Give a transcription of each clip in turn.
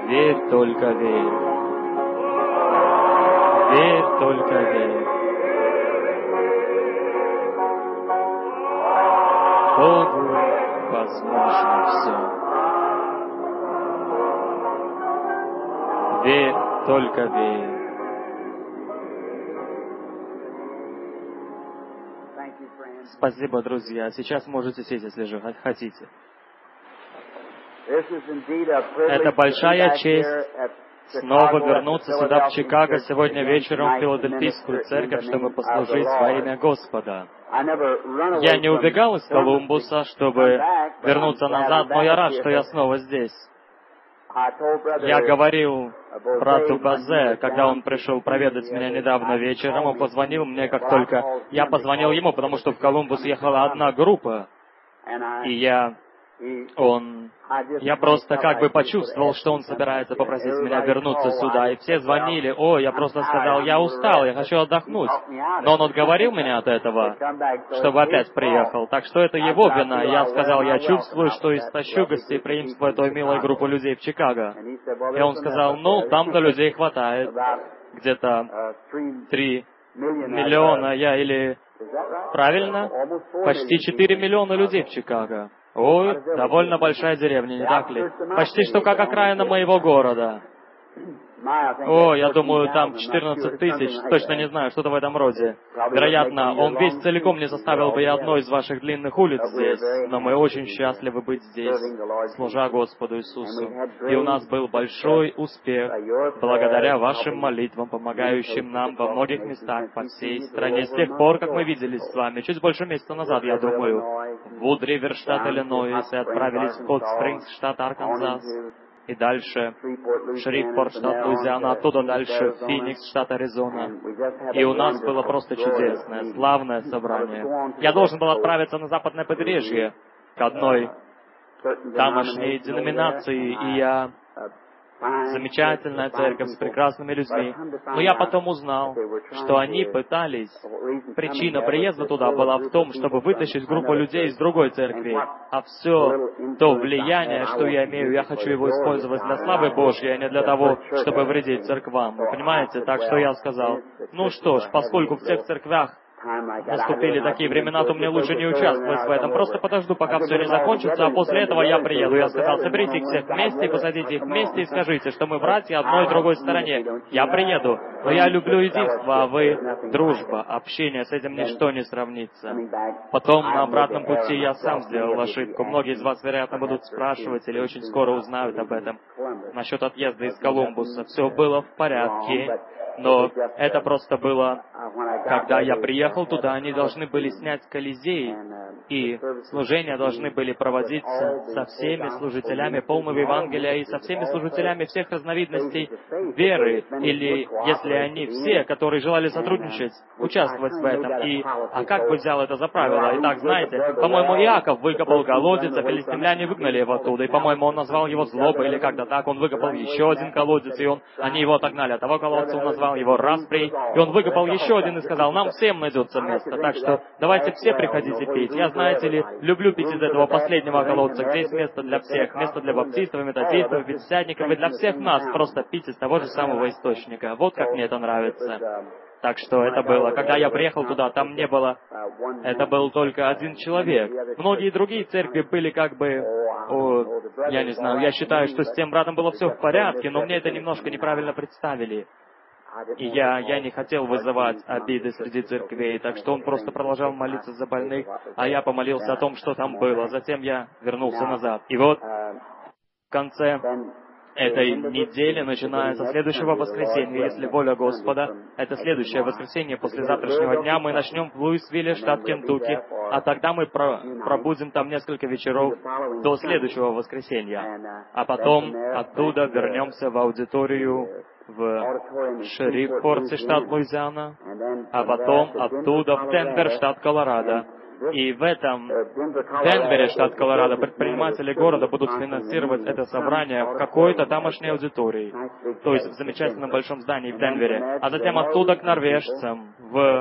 Верь, только верь. Верь, только верь. Богу возможно все. Верь, только верь. Спасибо, друзья. Сейчас можете сесть, если же хотите. Это большая честь снова вернуться сюда, в Чикаго, сегодня вечером в Филадельфийскую церковь, чтобы послужить во имя Господа. Я не убегал из Колумбуса, чтобы вернуться назад, но я рад, что я снова здесь. Я говорил брату Базе, когда он пришел проведать меня недавно вечером, он позвонил мне, как только я позвонил ему, потому что в Колумбус ехала одна группа, и я просто как бы почувствовал, что он собирается попросить меня вернуться сюда. И все звонили, я просто сказал, я устал, я хочу отдохнуть. Но он отговорил меня от этого, чтобы опять приехал. Так что это его вина. И я сказал, я чувствую, что истощу гостеприимство той милой группы людей в Чикаго. И он сказал, там-то людей хватает. Где-то 3 миллиона, правильно? Почти 4 миллиона людей в Чикаго. Довольно большая деревня, не так ли? Почти что как окраина моего города. Я думаю, там 14 тысяч, точно не знаю, что-то в этом роде. Вероятно, он весь целиком не составил бы и одной из ваших длинных улиц здесь, но мы очень счастливы быть здесь, служа Господу Иисусу. И у нас был большой успех, благодаря вашим молитвам, помогающим нам во многих местах по всей стране. С тех пор, как мы виделись с вами, чуть больше месяца назад, я думаю, в Вуд-Ривер, штат Иллинойс, и отправились в Хот-Спрингс, штат Арканзас, и дальше Шрифпорт, штат Луизиана, оттуда дальше Феникс, штат Аризона. И у нас было просто чудесное, славное собрание. Я должен был отправиться на западное побережье к одной тамошней деноминации, и я... Замечательная церковь с прекрасными людьми. Но я потом узнал, что они пытались... Причина приезда туда была в том, чтобы вытащить группу людей из другой церкви. А все то влияние, что я имею, я хочу его использовать для славы Божьей, а не для того, чтобы вредить церквам. Вы понимаете? Так что я сказал, что ж, поскольку в тех церквях наступили такие времена, то мне лучше не участвовать в этом. Просто подожду, пока все не закончится, а после этого я приеду. Я сказал, соберите их всех вместе, посадите их вместе и скажите, что мы братья одной и другой стороне. Я приеду, но я люблю единство, а вы дружба, общение, с этим ничто не сравнится. Потом на обратном пути я сам сделал ошибку. Многие из вас, вероятно, будут спрашивать или очень скоро узнают об этом. Насчет отъезда из Колумбуса. Все было в порядке. Но это просто было, когда я приехал туда, они должны были снять Колизей, и служения должны были проводиться со всеми служителями полного Евангелия и со всеми служителями всех разновидностей веры, или, если они все, которые желали сотрудничать, участвовать в этом. А как бы взял это за правило? Итак, знаете, по-моему, Иаков выкопал колодец, а филистимляне выгнали его оттуда, и, по-моему, он назвал его злобой, или как-то так, он выкопал еще один колодец, и они его отогнали от того колодца, он назвал его распрей, и он выкопал еще один и сказал, нам всем найдется место, так что давайте все приходите пить. Я, знаете ли, люблю пить из этого последнего колодца, где есть место для всех, место для баптистов, методистов, пятидесятников, и для всех нас просто пить из того же самого источника. Вот как мне это нравится. Так что это было. Когда я приехал туда, там не было... Это был только один человек. Многие другие церкви были как бы... я не знаю, я считаю, что с тем братом было все в порядке, но мне это немножко неправильно представили. И я не хотел вызывать обиды среди церквей, так что он просто продолжал молиться за больных, а я помолился о том, что там было. Затем я вернулся назад. И вот в конце этой недели, начиная со следующего воскресенья, если воля Господа, это следующее воскресенье после завтрашнего дня, мы начнем в Луисвилле, штат Кентукки, а тогда мы пробудем там несколько вечеров до следующего воскресенья. А потом оттуда вернемся в аудиторию в Шрифпорте, штат Луизиана, а потом оттуда в Денвер, штат Колорадо. И в этом Денвере, штат Колорадо, предприниматели города будут финансировать это собрание в какой-то тамошней аудитории, то есть в замечательном большом здании в Денвере, а затем оттуда к норвежцам,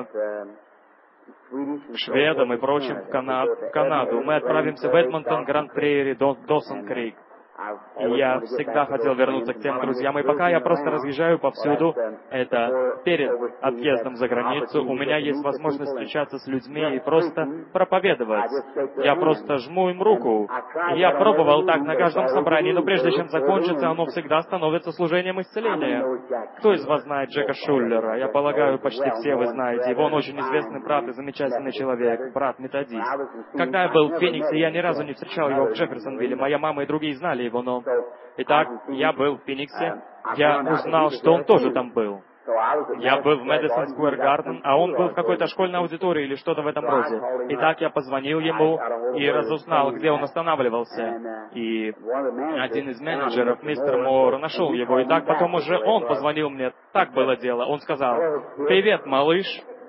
к шведам и прочим в Канаду. Мы отправимся в Эдмонтон, Гранд-Прейри, Досон-Крик. И я всегда хотел вернуться к тем друзьям. И пока я просто разъезжаю повсюду, это перед отъездом за границу, у меня есть возможность встречаться с людьми и просто проповедовать. Я просто жму им руку. И я пробовал так на каждом собрании, но прежде чем закончится, оно всегда становится служением исцеления. Кто из вас знает Джека Шуллера? Я полагаю, почти все вы знаете его. Он очень известный брат и замечательный человек, брат-методист. Когда я был в Фениксе, я ни разу не встречал его в Джефферсонвилле. Моя мама и другие знали его, но... Итак, я был в Фениксе. Я узнал, что он тоже там был. Я был в Мэдисон Сквер Гарден, а он был в какой-то школьной аудитории или что-то в этом роде. Итак, я позвонил ему и разузнал, где он останавливался. И один из менеджеров, мистер Моор, нашел его. Итак, потом уже он позвонил мне. Так было дело. Он сказал: «Привет, малыш».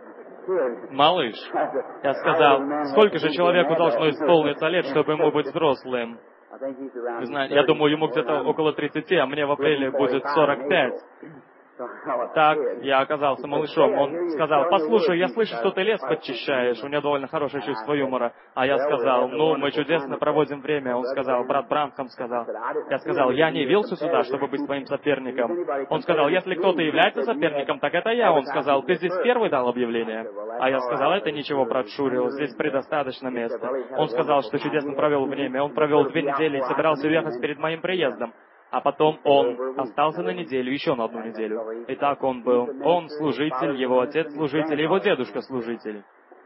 «Малыш». Я сказал: «Сколько же человеку должно исполниться лет, чтобы ему быть взрослым?» Вы знаете, я думаю, ему где-то около 30, а мне в апреле будет 45. Так, я оказался малышом. Он сказал: «Послушай, я слышу, что ты лес подчищаешь». У него довольно хорошее чувство юмора. А я сказал: «Ну, мы чудесно проводим время». Он сказал: «Брат Бранхам сказал». Я сказал: «Я не явился сюда, чтобы быть твоим соперником». Он сказал: «Если кто-то является соперником, так это я». Он сказал: «Ты здесь первый дал объявление?» А я сказал: «Это ничего, брат Шурил, здесь предостаточно места». Он сказал, что чудесно провел время. Он провел 2 недели и собирался уехать перед моим приездом. А потом он остался на неделю, еще на 1 неделю. И так он служитель, его отец служитель, его дедушка служитель.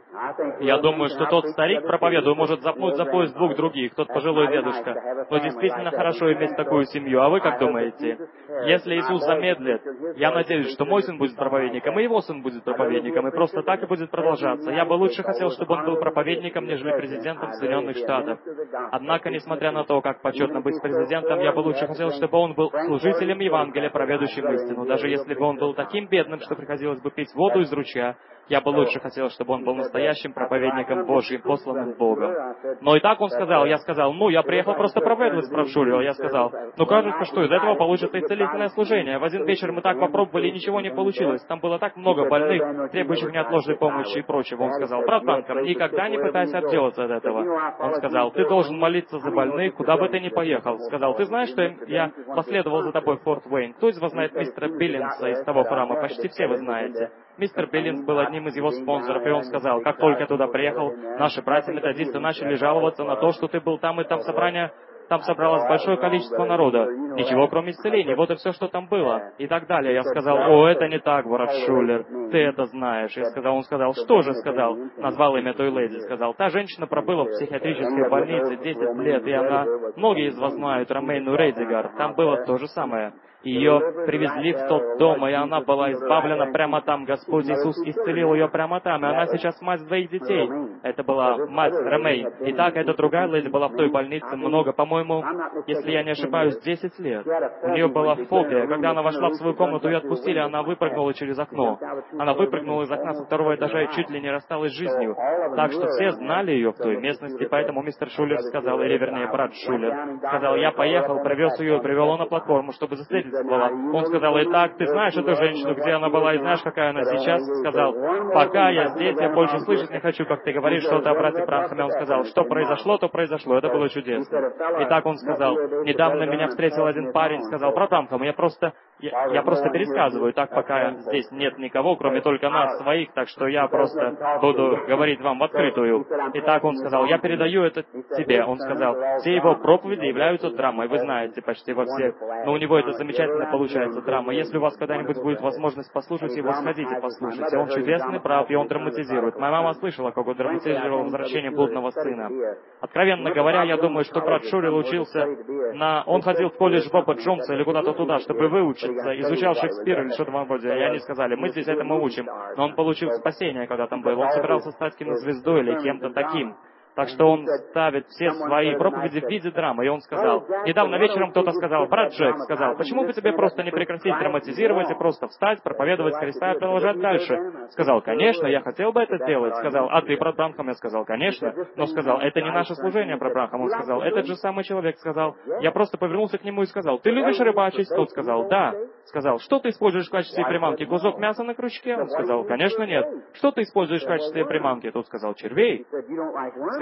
Я думаю, что тот старик, проповедуя, может запнуть за пояс 2 других, тот пожилой дедушка. Но действительно хорошо иметь такую семью. А вы как думаете? Если Иисус замедлит, я надеюсь, что мой сын будет проповедником, и его сын будет проповедником, и просто так и будет продолжаться. Я бы лучше хотел, чтобы он был проповедником, нежели президентом Соединенных Штатов. Однако, несмотря на то, как почетно быть президентом, я бы лучше хотел, чтобы он был служителем Евангелия, проведущим истину. Даже если бы он был таким бедным, что приходилось бы пить воду из ручья, я бы лучше хотел, чтобы он был настоящим проповедником Божьим, посланным Богом. Но и так он сказал, я сказал: «Ну, я приехал просто проповедовать, брат Шурил». Я сказал: «Ну, кажется, что из этого получится исцелительное служение». В один вечер мы так попробовали, и ничего не получилось. Там было так много больных, требующих неотложной помощи и прочего. Он сказал: «Брат Бранхам, никогда не пытайся отделаться от этого». Он сказал: «Ты должен молиться за больных, куда бы ты ни поехал». Сказал: «Ты знаешь, что я последовал за тобой в Форт Уэйн? Кто из вас знает мистера Биллинса из того храма? Почти все вы знаете». Мистер Биллинс был одним из его спонсоров, и он сказал: «Как только я туда приехал, наши братья-методисты начали жаловаться на то, что ты был там, и там собралось большое количество народа. Ничего, кроме исцелений, вот и все, что там было». И так далее. Я сказал: «О, это не так, брат Шулер, ты это знаешь». Он сказал: «Что же?» сказал, назвал имя той леди, сказал: «Та женщина пробыла в психиатрической больнице 10 лет, и она, многие из вас знают Ромейну Рейдигар, там было то же самое. Ее привезли в тот дом, и она была избавлена прямо там. Господь Иисус исцелил ее прямо там, и она сейчас мать 2 детей». Это была мать Ромей. Итак, эта другая леди была в той больнице много, по-моему, если я не ошибаюсь, 10 лет. У нее была фобия. Когда она вошла в свою комнату, ее отпустили, она выпрыгнула через окно. Она выпрыгнула из окна со 2-го этажа и чуть ли не рассталась с жизнью. Так что все знали ее в той местности, поэтому мистер Шулер сказал, или вернее брат Шулер, сказал: «Я поехал, привез ее, привел ее на платформу, чтобы засвидетельствовать». Он сказал: «Итак, ты знаешь эту женщину, где она была, и знаешь, какая она сейчас?» Сказал: «Пока я здесь, я больше слышать не хочу, как ты говоришь что-то о брате Бранхаме». Он сказал: «Что произошло, то произошло». Это было чудесно. Итак, он сказал: «Недавно меня встретил один парень, сказал: брат Бранхам, я просто пересказываю, так пока здесь нет никого, кроме только нас, своих, так что я просто буду говорить вам в открытую». Итак, он сказал: «Я передаю это тебе». Он сказал: «Все его проповеди являются драмой, вы знаете почти во всех, но у него это замечательно получается драма. Если у вас когда-нибудь будет возможность послушать его, сходите, послушайте. Он чудесный, прав, и он драматизирует. Моя мама слышала, как он драматизировал возвращение блудного сына. Откровенно говоря, я думаю, что брат Шурил учился Он ходил в колледж Боба Джонса или куда-то туда, чтобы выучиться, изучал Шекспира или что-то в этом роде. И они сказали: мы здесь этому учим. Но он получил спасение, когда там был. Он собирался стать кинозвездой или кем-то таким. Так что он ставит все свои проповеди в виде драмы. И он сказал, недавно вечером кто-то сказал: брат Джек, сказал, почему бы тебе просто не прекратить драматизировать и просто встать, проповедовать Христа и продолжать дальше? Сказал: конечно, я хотел бы это делать. Сказал: а ты, брат Бранхам? Я сказал: конечно. Но сказал: это не наше служение, брат Бранхам. Он сказал: этот же самый человек сказал. Я просто повернулся к нему и сказал: ты любишь рыбачить? Тот сказал: да. Сказал: что ты используешь в качестве приманки? Кусок мяса на крючке? Он сказал: конечно, нет. Что ты используешь в качестве приманки? Тот сказал: червей.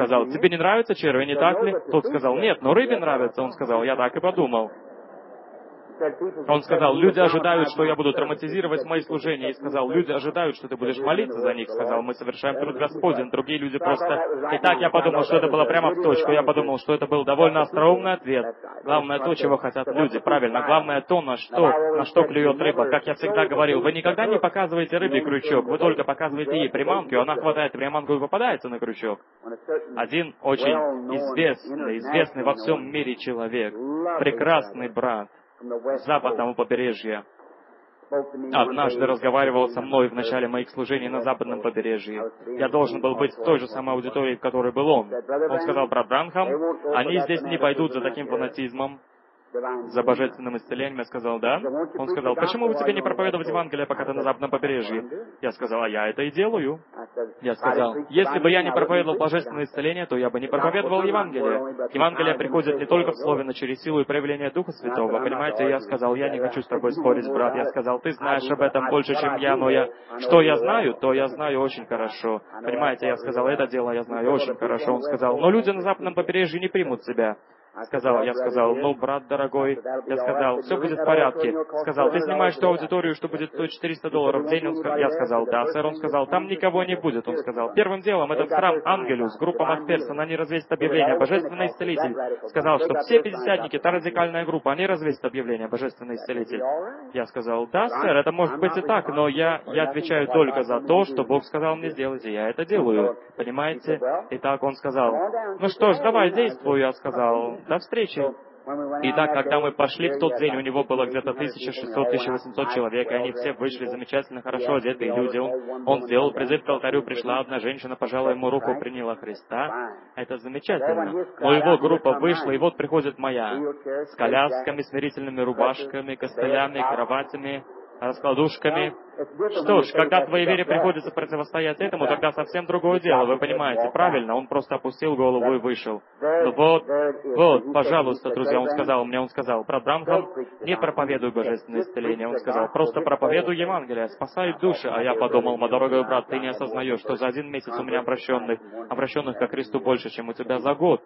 сказал, тебе не нравятся черви, не так ли? Тот сказал, нет, но рыбе нравится. Он сказал, я так и подумал. Он сказал, люди ожидают, что я буду драматизировать мои служения. И сказал, люди ожидают, что ты будешь молиться за них. Сказал, мы совершаем труд Господень. Другие люди просто... И так я подумал, что это было прямо в точку. Я подумал, что это был довольно остроумный ответ. Главное то, чего хотят люди. Правильно. Главное то, на что клюет рыба. Как я всегда говорил, вы никогда не показываете рыбе крючок. Вы только показываете ей приманку, и она хватает приманку и попадается на крючок. Один очень известный во всем мире человек, прекрасный брат с западного побережья, однажды разговаривал со мной в начале моих служений на западном побережье. Я должен был быть в той же самой аудитории, в которой был он. Он сказал, брат Бранхам, они здесь не пойдут за таким фанатизмом, за божественным исцелением. Я сказал, да. Он сказал, почему бы тебе не проповедовать Евангелие, пока ты на западном побережье? Я сказал, а я это и делаю. Я сказал, если бы я не проповедовал божественное исцеление, то я бы не проповедовал Евангелие. Евангелие приходит не только в слове, но через силу и проявление Духа Святого. Понимаете, я сказал, я не хочу с тобой спорить, брат. Я сказал, ты знаешь об этом больше, чем я, но что я знаю, то я знаю очень хорошо. Понимаете, я сказал, это дело я знаю очень хорошо. Он сказал, но люди на западном побережье не примут себя. Я сказал, ну, брат дорогой, я сказал, все будет в порядке. Сказал, ты снимаешь ту аудиторию, что будет стоить $400 в день? Я сказал, да, сэр. Он сказал, там никого не будет. Он сказал, первым делом этот храм Ангелюс, группа Макферсон, они развесят объявление «Божественный исцелитель». Сказал, что все пятидесятники, та радикальная группа, они развесят объявление «Божественный исцелитель». Я сказал, да, сэр, это может быть и так, но я отвечаю только за то, что Бог сказал мне сделать, и я это делаю. Понимаете? Итак, он сказал, ну что ж, давай, действуй. Я сказал, до встречи. Итак, когда мы пошли в тот день, у него было где-то 1600-1800 человек, и они все вышли замечательно, хорошо одетые люди. Он сделал призыв к алтарю, пришла одна женщина, пожала ему руку, приняла Христа. Это замечательно. Но его группа вышла, и вот приходит моя, с колясками, смирительными рубашками, костылями, кроватями, раскладушками. Что ж, когда твоей вере приходится противостоять этому, тогда совсем другое дело, вы понимаете, правильно? Он просто опустил голову и вышел. Ну вот, пожалуйста, друзья, он сказал, брат Бранхам, не проповедуй божественное исцеление. Он сказал, просто проповедуй Евангелие, спасай души. А я подумал, мой дорогой брат, ты не осознаешь, что за один месяц у меня обращенных ко Христу больше, чем у тебя за год.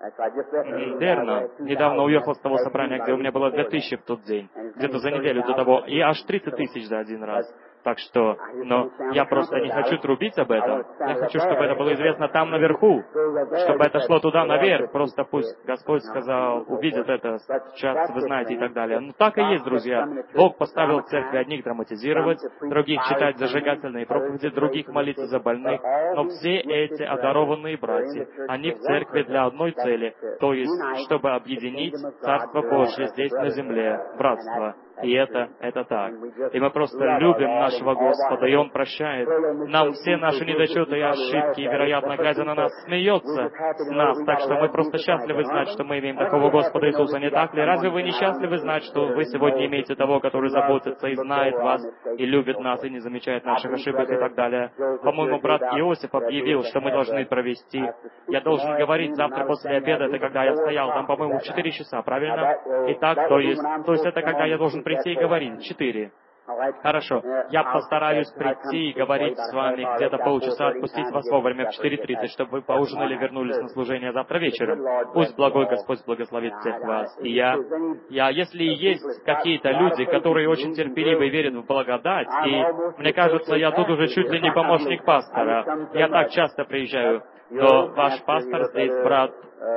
Верно. Недавно уехал с того собрания, где у меня было 2000 в тот день, где-то за неделю до того, и аж 30 тысяч за один раз. Так что, но я просто не хочу трубить об этом. Я хочу, чтобы это было известно там наверху, чтобы это шло туда наверх. Просто пусть Господь сказал, увидит это, сейчас вы знаете и так далее. Ну так и есть, друзья. Бог поставил в церкви одних драматизировать, других читать зажигательные проповеди, других молиться за больных. Но все эти одарованные братья, они в церкви для одной цели, то есть, чтобы объединить Царство Божье здесь на земле, братство. И это так. И мы просто любим нашего Господа, и Он прощает нам все наши недочеты и ошибки, и, вероятно, глядя на нас, смеется с нас. Так что мы просто счастливы знать, что мы имеем такого Господа Иисуса, не так ли? Разве вы не счастливы знать, что вы сегодня имеете того, который заботится и знает вас, и любит нас, и не замечает наших ошибок и так далее? По-моему, брат Иосиф объявил, что мы должны провести. Я должен говорить завтра после обеда, это когда я стоял там, по-моему, в 4 часа, правильно? Итак, то есть это когда я должен прийти и говорить. 4. Хорошо. Я постараюсь прийти и говорить с вами где-то полчаса, отпустить вас вовремя в 4:30, чтобы вы поужинали и вернулись на служение завтра вечером. Пусть благой Господь благословит всех вас. И если есть какие-то люди, которые очень терпеливы и верят в благодать, и мне кажется, я тут уже чуть ли не помощник пастора. Я так часто приезжаю, но ваш пастор здесь, брат,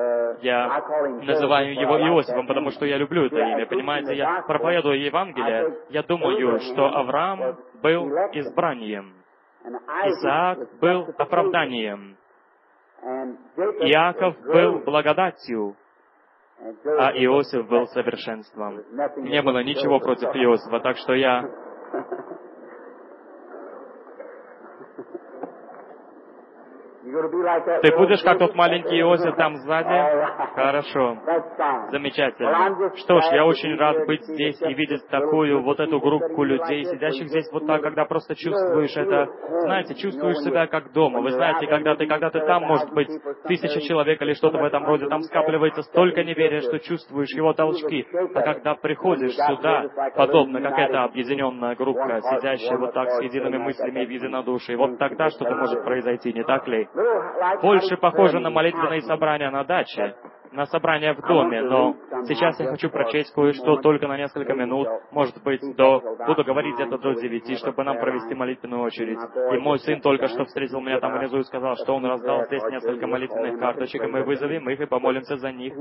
я называю его Иосифом, потому что я люблю это имя, понимаете? Я проповедую Евангелие, я думаю, что Авраам был избранием, Исаак был оправданием, Иаков был благодатью, а Иосиф был совершенством. Не было ничего против Иосифа, так что я... Ты будешь как тот маленький Иосиф там сзади? Хорошо. Замечательно. Что ж, я очень рад быть здесь и видеть такую вот эту группу людей, сидящих здесь вот так, когда просто чувствуешь это, знаете, чувствуешь себя как дома. Вы знаете, когда ты там, может быть, 1000 человек или что-то в этом роде, там скапливается столько неверия, что чувствуешь его толчки. А когда приходишь сюда, подобно как эта объединенная группа, сидящая вот так с едиными мыслями и в единодушии, вот тогда что-то может произойти, не так ли? больше похоже на молитвенные собрания на даче, на собрания в доме, но сейчас я хочу прочесть кое-что только на несколько минут, может быть, буду говорить где-то до 9, чтобы нам провести молитвенную очередь. И мой сын только что встретил меня там внизу и сказал, что он раздал здесь несколько молитвенных карточек, и мы вызовем их и помолимся за них.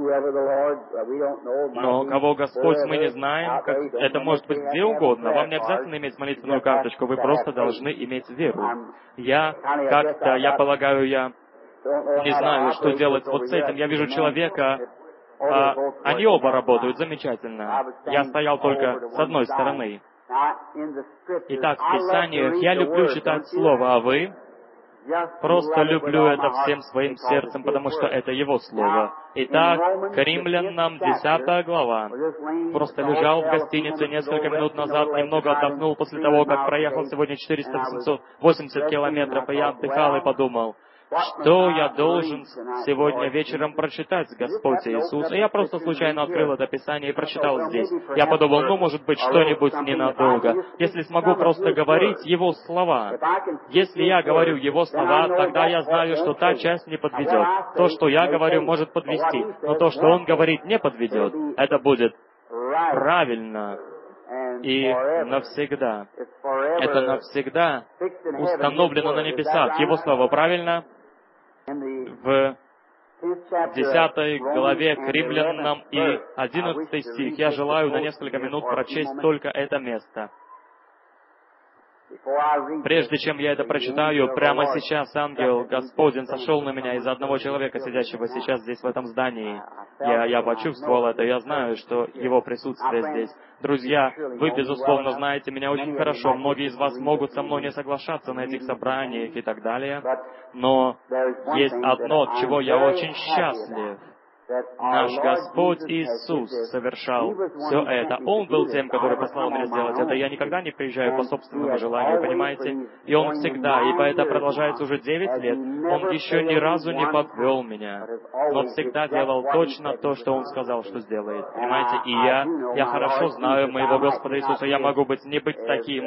Но кого Господь мы не знаем, это может быть где угодно. Вам не обязательно иметь молитвенную карточку, вы просто должны иметь веру. Я полагаю, я не знаю, что делать вот с этим. Я вижу человека, они оба работают замечательно. Я стоял только с одной стороны. Итак, в Писаниях я люблю читать Слово, а вы? Просто люблю это всем своим сердцем, потому что это Его Слово. Итак, к Римлянам 10 глава. Просто лежал в гостинице несколько минут назад, немного отдохнул после того, как проехал сегодня 480 километров, и я отдыхал и подумал, что я должен сегодня вечером прочитать, Господь Иисус? И я просто случайно открыл это Писание и прочитал здесь. Я подумал, может быть, что-нибудь ненадолго. Если смогу просто говорить Его слова. Если я говорю Его слова, тогда я знаю, что та часть не подведет. То, что я говорю, может подвести. Но то, что Он говорит, не подведет. Это будет правильно. И навсегда. Это навсегда установлено на небесах. Его слова правильно? В 10 главе к Римлянам и 11 стих. Я желаю на несколько минут прочесть только это место. Прежде чем я это прочитаю, прямо сейчас ангел Господень сошел на меня из одного человека, сидящего сейчас здесь, в этом здании. Я почувствовал это, я знаю, что его присутствие здесь. Друзья, вы, безусловно, знаете меня очень хорошо. Многие из вас могут со мной не соглашаться на этих собраниях и так далее. Но есть одно, от чего я очень счастлив. Наш Господь Иисус совершал все это. Он был тем, который послал меня сделать это. Я никогда не приезжаю по собственному желанию, понимаете? И Он всегда, ибо это продолжается уже 9 лет, Он еще ни разу не подвел меня, но всегда делал точно то, что Он сказал, что сделает. Понимаете? И я хорошо знаю моего Господа Иисуса. Я могу не быть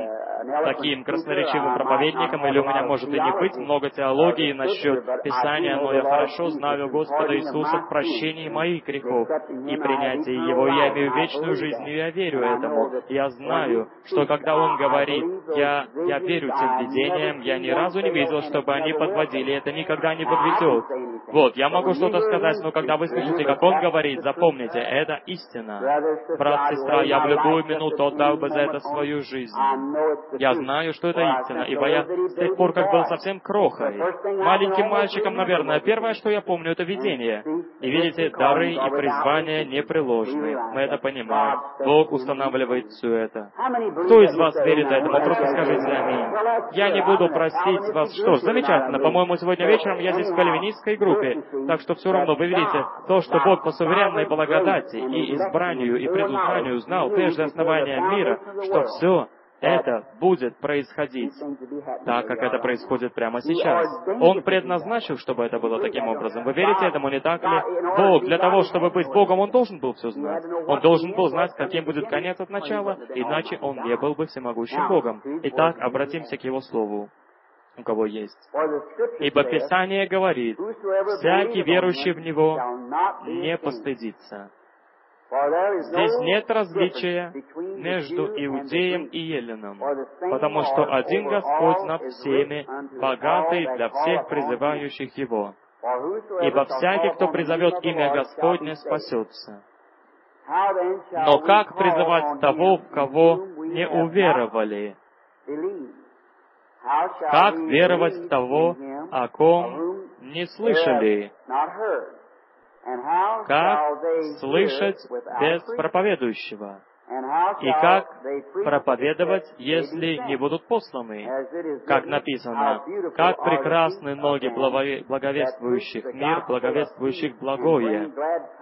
таким красноречивым проповедником, или у меня может и не быть много теологии насчет Писания, но я хорошо знаю Господа Иисуса в прощении моих грехов и принятии Его. Я имею вечную жизнь, и я верю этому. Я знаю, что когда Он говорит, я верю тем видениям, я ни разу не видел, чтобы они подводили, это никогда не подведет. Вот, я могу что-то сказать, но когда вы слышите, как Он говорит, запомните, это истина. Брат, сестра, я в любую минуту отдал бы за это свою жизнь. Я знаю, что это истина, ибо я с тех пор, как был совсем крохой, маленьким мальчиком, наверное, первое, что я помню, это видение. И видите, дары и призвания непреложны. Мы это понимаем. Бог устанавливает все это. Кто из вас верит этому? Просто скажите аминь. Я не буду просить вас. Что ж, замечательно. По-моему, сегодня вечером я здесь в кальвинистской группе. Так что все равно, вы видите, то, что Бог по суверенной благодати и избранию и предузнанию знал прежде основания мира, что все это будет происходить так, как это происходит прямо сейчас. Он предназначил, чтобы это было таким образом. Вы верите этому, не так ли? Бог, для того, чтобы быть Богом, Он должен был все знать. Он должен был знать, каким будет конец от начала, иначе Он не был бы всемогущим Богом. Итак, обратимся к Его Слову. У кого есть. Ибо Писание говорит, всякий верующий в Него не постыдится. Здесь нет различия между иудеем и еленом, потому что один Господь над всеми, богатый для всех призывающих Его. Ибо всякий, кто призовет имя Господне, спасется. Но как призывать того, в кого не уверовали? Как веровать в того, о ком не слышали? Как слышать без проповедующего? И как проповедовать, если не будут посланы? Как написано, как прекрасны ноги благовествующих мир, благовествующих благое.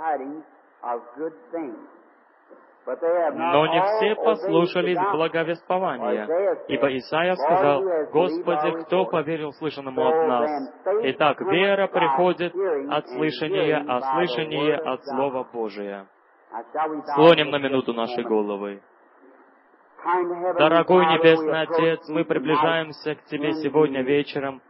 Но не все послушались благовествования, ибо Исаия сказал, «Господи, кто поверил слышанному от нас?» Итак, вера приходит от слышания, а слышание от Слова Божия. Склоним на минуту наши головы. Дорогой Небесный Отец, мы приближаемся к Тебе сегодня вечером,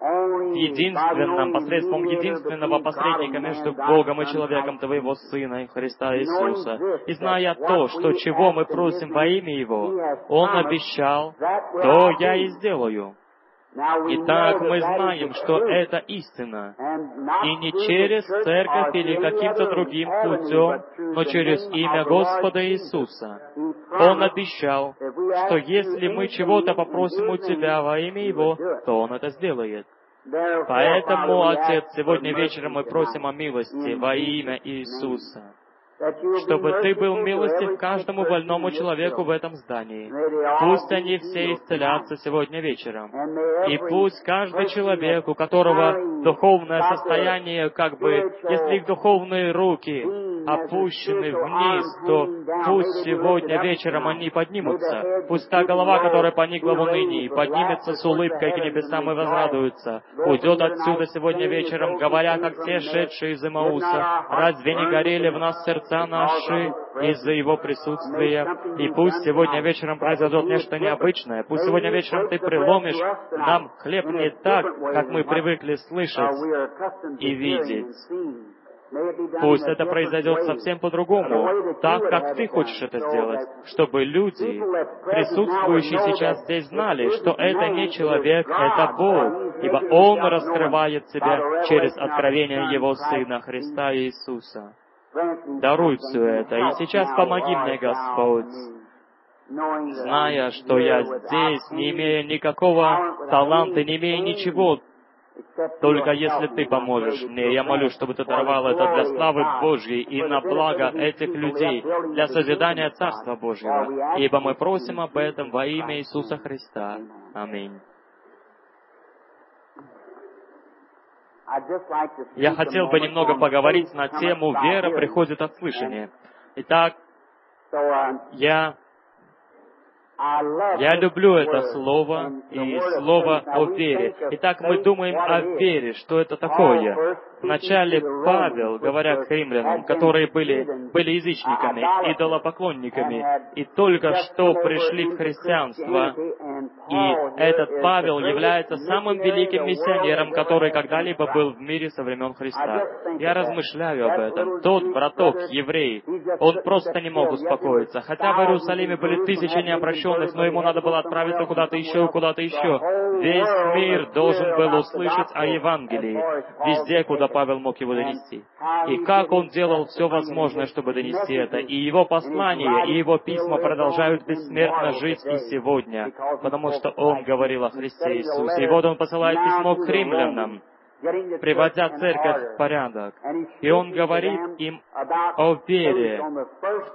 посредством единственного посредника между Богом и человеком Твоего Сына, Христа Иисуса. И зная то, что чего мы просим во имя Его, Он обещал, то я и сделаю. Итак, мы знаем, что это истина, и не через церковь или каким-то другим путем, но через имя Господа Иисуса. Он обещал, что если мы чего-то попросим у Тебя во имя Его, то Он это сделает. Поэтому, Отец, сегодня вечером мы просим о милости во имя Иисуса, чтобы Ты был милостив каждому больному человеку в этом здании. Пусть они все исцелятся сегодня вечером. И пусть каждый человек, у которого духовное состояние, если их духовные руки опущены вниз, то пусть сегодня вечером они поднимутся. Пусть та голова, которая поникла в унынии, поднимется с улыбкой к небесам и возрадуется. Уйдет отсюда сегодня вечером, говоря, как те, шедшие из Эмауса, разве не горели в нас сердца наши из-за Его присутствия? И пусть сегодня вечером произойдет нечто необычное. Пусть сегодня вечером Ты преломишь нам хлеб не так, как мы привыкли слышать и видеть. Пусть это произойдет совсем по-другому, так, как Ты хочешь это сделать, чтобы люди, присутствующие сейчас здесь, знали, что это не человек, это Бог, ибо Он раскрывает себя через откровение Его Сына Христа Иисуса. Даруй все это, и сейчас помоги мне, Господь, зная, что я здесь, не имея никакого таланта, не имея ничего, только если Ты поможешь мне, я молю, чтобы Ты даровал это для славы Божьей и на благо этих людей, для созидания Царства Божьего, ибо мы просим об этом во имя Иисуса Христа. Аминь. Я хотел бы немного поговорить на тему «Вера приходит от слышания». Итак, я люблю это слово и слово о вере. Итак, мы думаем о вере, что это такое. Вначале Павел, говоря к римлянам, которые были язычниками, идолопоклонниками, и только что пришли в христианство, и этот Павел является самым великим миссионером, который когда-либо был в мире со времен Христа. Я размышляю об этом. Тот браток, еврей, он просто не мог успокоиться. Хотя в Иерусалиме были тысячи необращенных, но ему надо было отправиться куда-то еще и куда-то еще. Весь мир должен был услышать о Евангелии, везде, куда Павел мог его донести. И как он делал все возможное, чтобы донести это. И его послания, и его письма продолжают бессмертно жить и сегодня, потому что он говорил о Христе Иисусе. И вот он посылает письмо к римлянам, приводя церковь в порядок. И он говорит им о вере. В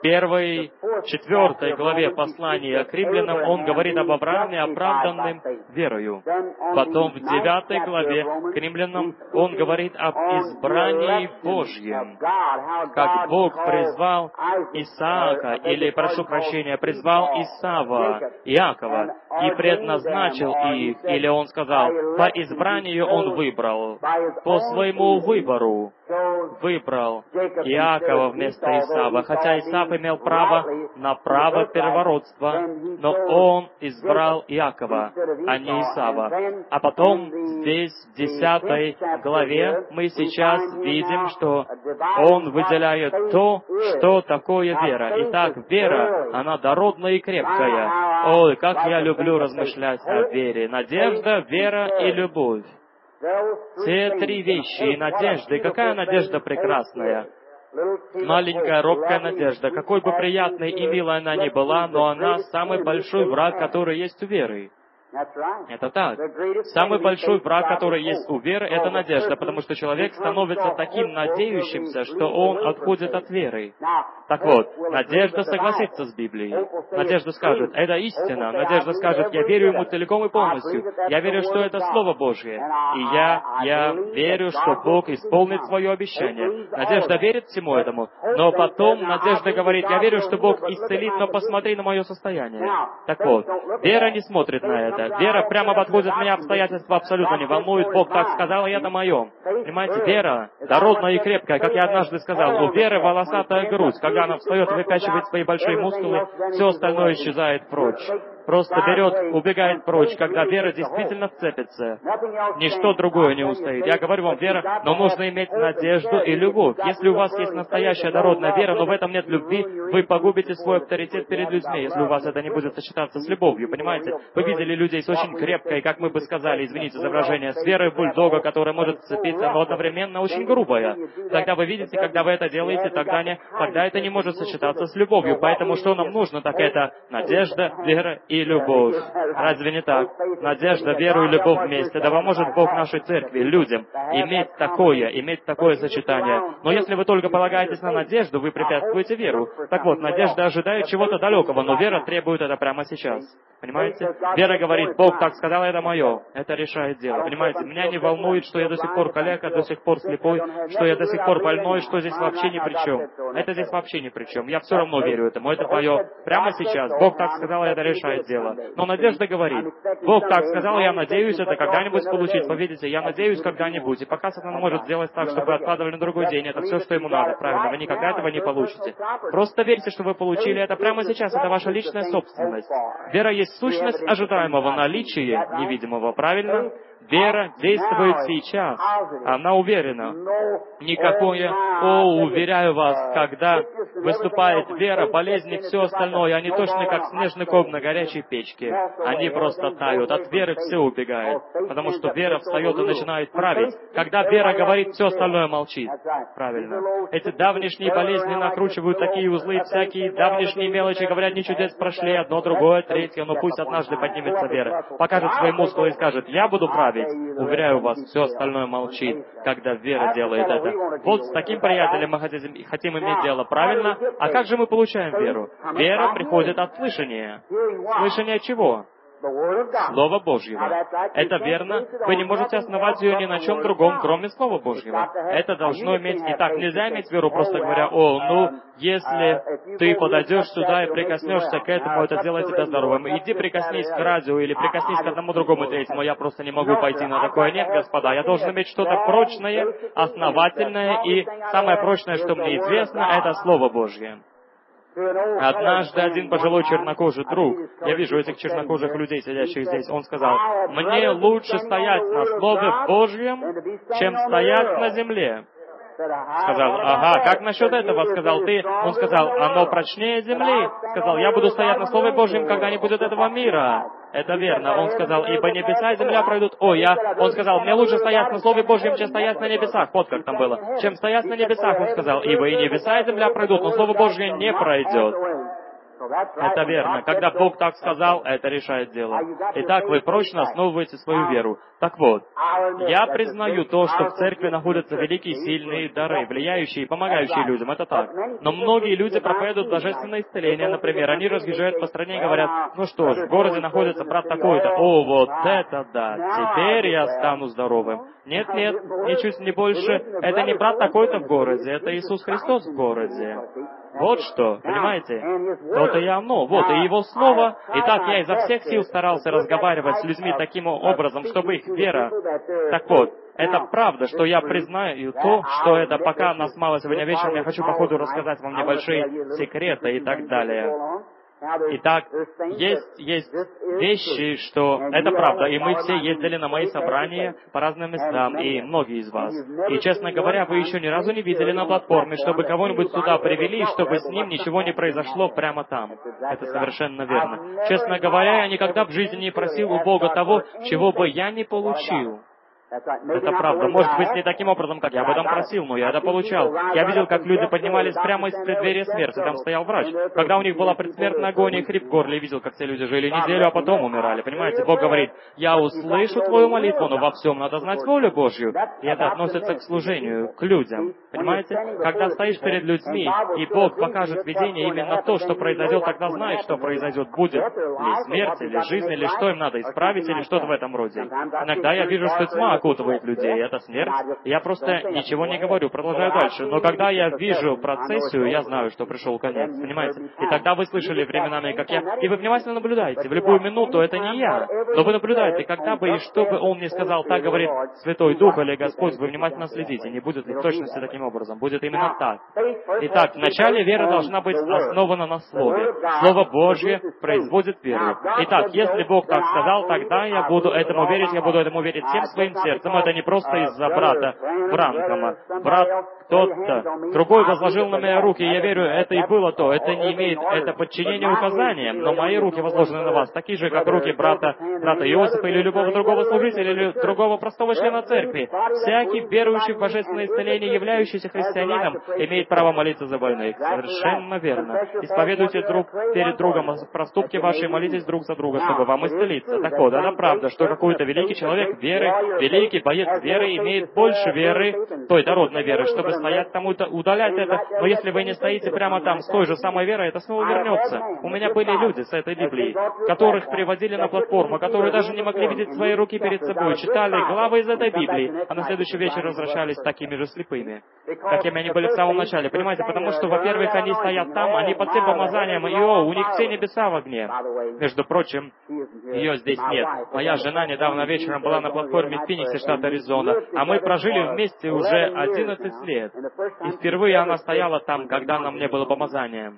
4 главе послания к римлянам он говорит об Аврааме, оправданным верою. Потом в 9 главе к римлянам он говорит об избрании Божьем. Как Бог призвал Исаака, призвал Исава, Иакова, и предназначил их, или он сказал, по избранию он выбрал, по своему выбору выбрал Иакова вместо Исава, хотя Исав имел право на право первородства, но он избрал Иакова, а не Исава. А потом здесь, в 10 главе, мы сейчас видим, что он выделяет то, что такое вера. Итак, вера, она дородная и крепкая. Ой, как я люблю размышлять о вере. Надежда, вера и любовь. Те 3 вещи и надежда. И какая надежда прекрасная! Маленькая, робкая надежда. Какой бы приятной и милой она ни была, но она самый большой враг, который есть у веры. Это так. Самый большой враг, который есть у веры, это надежда, потому что человек становится таким надеющимся, что он отходит от веры. Так вот, надежда согласится с Библией. Надежда скажет, это истина. Надежда скажет, я верю ему целиком и полностью. Я верю, что это Слово Божье. И я верю, что Бог исполнит свое обещание. Надежда верит всему этому. Но потом надежда говорит, я верю, что Бог исцелит, но посмотри на мое состояние. Так вот, вера не смотрит на это. Вера прямо подходит меня, обстоятельства абсолютно не волнуют. Бог так сказал, и это мое. Понимаете, вера дородная и крепкая, как я однажды сказал, у веры волосатая грудь. Когда она встает и выпячивает свои большие мускулы, все остальное исчезает прочь. Просто берет, убегает прочь, когда вера действительно вцепится. Ничто другое не устоит. Я говорю вам, вера, но нужно иметь надежду и любовь. Если у вас есть настоящая народная вера, но в этом нет любви, вы погубите свой авторитет перед людьми, если у вас это не будет сочетаться с любовью, понимаете? Вы видели людей с очень крепкой, как мы бы сказали, извините за выражение, с верой бульдога, которая может вцепиться, но одновременно очень грубая. Тогда вы видите, когда вы это делаете, тогда это не может сочетаться с любовью. Поэтому что нам нужно, так это надежда, вера и любовь. Разве не так? Надежда, веру и любовь вместе. Да поможет Бог нашей церкви, людям, иметь такое сочетание. Но если вы только полагаетесь на надежду, вы препятствуете веру. Так вот, надежда ожидает чего-то далекого, но вера требует это прямо сейчас. Понимаете? Вера говорит, Бог так сказал, это мое. Это решает дело. Понимаете? Меня не волнует, что я до сих пор калека, до сих пор слепой, что я до сих пор больной, что здесь вообще ни при чем. Это здесь вообще ни при чем. Я все равно верю этому. Это мое. Прямо сейчас. Бог так сказал, это решает дело. Но надежда говорит, Бог так сказал, я надеюсь это когда-нибудь получить. Вы видите, я надеюсь когда-нибудь. И пока Сатана может сделать так, чтобы вы откладывали на другой день, это все, что ему надо. Правильно, вы никогда этого не получите. Просто верьте, что вы получили это прямо сейчас. Это ваша личная собственность. Вера есть сущность ожидаемого наличия невидимого. Правильно? Вера действует сейчас. Она уверена. Никакое, уверяю вас, когда выступает вера, болезни, все остальное, они точно как снежный ком на горячей печке. Они просто тают. От веры все убегает. Потому что вера встает и начинает править. Когда вера говорит, все остальное молчит. Правильно. Эти давнишние болезни накручивают такие узлы, всякие давнишние мелочи, говорят, не чудес прошли, одно, другое, третье, но пусть однажды поднимется вера. Покажет свои мускулы и скажет, я буду править. Уверяю вас, все остальное молчит, когда вера делает это. Вот с таким приятелем мы хотим иметь дело, правильно? А как же мы получаем веру? Вера приходит от слышания. Слышание чего? Слова Божьего. Это верно. Вы не можете основать ее ни на чем другом, кроме Слова Божьего. Это должно иметь... Итак, нельзя иметь веру, просто говоря, если ты подойдешь сюда и прикоснешься к этому, это сделает тебя здоровым. Иди прикоснись к радио или прикоснись к одному другому третьему. Я просто не могу пойти на такое. Нет, господа, я должен иметь что-то прочное, основательное, и самое прочное, что мне известно, это Слово Божье. Однажды один пожилой чернокожий друг, я вижу этих чернокожих людей, сидящих здесь, он сказал, «Мне лучше стоять на Слове Божьем, чем стоять на земле». Сказал, ага, как насчет этого, сказал ты? Он сказал, оно прочнее земли. Сказал, я буду стоять на Слове Божьем, когда не будет этого мира. Это верно. Он сказал, ибо небеса и земля пройдут. Он сказал, мне лучше стоять на Слове Божьем, чем стоять на небесах. Вот как там было. Чем стоять на небесах, он сказал, ибо и небеса и земля пройдут, но Слово Божье не пройдет. Это верно. Когда Бог так сказал, это решает дело. Итак, вы прочно основываете свою веру. Так вот, я признаю то, что в церкви находятся великие, сильные дары, влияющие и помогающие людям. Это так. Но многие люди проповедуют божественное исцеление, например. Они разъезжают по стране и говорят, ну что ж, в городе находится брат такой-то. О, вот это да! Теперь я стану здоровым. Нет, ничуть не больше. Это не брат такой-то в городе, это Иисус Христос в городе. Вот что, понимаете? То-то и оно. Вот, и Его Слово. Итак, я изо всех сил старался разговаривать с людьми таким образом, чтобы их вера... Так вот, это правда, что я признаю то, что это пока нас мало сегодня вечером, я хочу по ходу рассказать вам небольшие секреты и так далее. Итак, есть вещи, что это правда, и мы все ездили на мои собрания по разным местам, и многие из вас. И, честно говоря, вы еще ни разу не видели на платформе, чтобы кого-нибудь сюда привели, и чтобы с ним ничего не произошло прямо там. Это совершенно верно. Честно говоря, я никогда в жизни не просил у Бога того, чего бы я не получил. Это правда. Может быть, не таким образом, как я об этом просил, но я это получал. Я видел, как люди поднимались прямо из преддверия смерти. Там стоял врач. Когда у них была предсмертная агония и хрип в горле, я видел, как все люди жили неделю, а потом умирали. Понимаете? Бог говорит, я услышу твою молитву, но во всем надо знать волю Божью. И это относится к служению, к людям. Понимаете? Когда стоишь перед людьми, и Бог покажет видение именно то, что произойдет, тогда знаешь, что произойдет. Будет ли смерть, или жизнь, или что им надо исправить, или что-то в этом роде. Иногда я вижу, что тьма окутывает людей, это смерть. Я просто ничего не говорю, продолжаю дальше. Но когда я вижу процессию, я знаю, что пришел конец, понимаете? И тогда вы слышали временами, как я... И вы внимательно наблюдаете. В любую минуту это не я. Но вы наблюдаете, когда бы и что бы Он мне сказал, так говорит Святой Дух или Господь, вы внимательно следите. Не будет ли в точности таким образом? Будет именно так. Итак, вначале вера должна быть основана на Слове. Слово Божье производит веру. Итак, если Бог так сказал, тогда я буду этому верить всем своим сердцем. Это не просто из-за брата Бранхама. Брат кто-то, другой возложил на меня руки, и я верю, это и было то. Это не имеет, это подчинение указаниям, но мои руки возложены на вас, такие же, как руки брата Иосифа или любого другого служителя, или другого простого члена церкви. Всякий, верующий в божественное исцеление, являющийся христианином, имеет право молиться за больных. Совершенно верно. Исповедуйте друг перед другом проступки ваши, молитесь друг за друга, чтобы вам исцелиться. Так вот, это правда, что какой-то великий человек веры, великий боец веры имеет больше веры, той дородной веры, чтобы стоять там, удалять это. Но если вы не стоите прямо там с той же самой верой, это снова вернется. У меня были люди с этой Библией, которых приводили на платформу, которые даже не могли видеть свои руки перед собой, читали главы из этой Библии, а на следующий вечер возвращались такими же слепыми, какими они были в самом начале. Понимаете, потому что, во-первых, они стоят там, они под тем помазанием, и у них все небеса в огне. Между прочим, ее здесь нет. Моя жена недавно вечером была на платформе в Финиксе, штат Аризона, а мы прожили вместе уже 11 лет. И впервые она стояла там, когда нам не было помазания.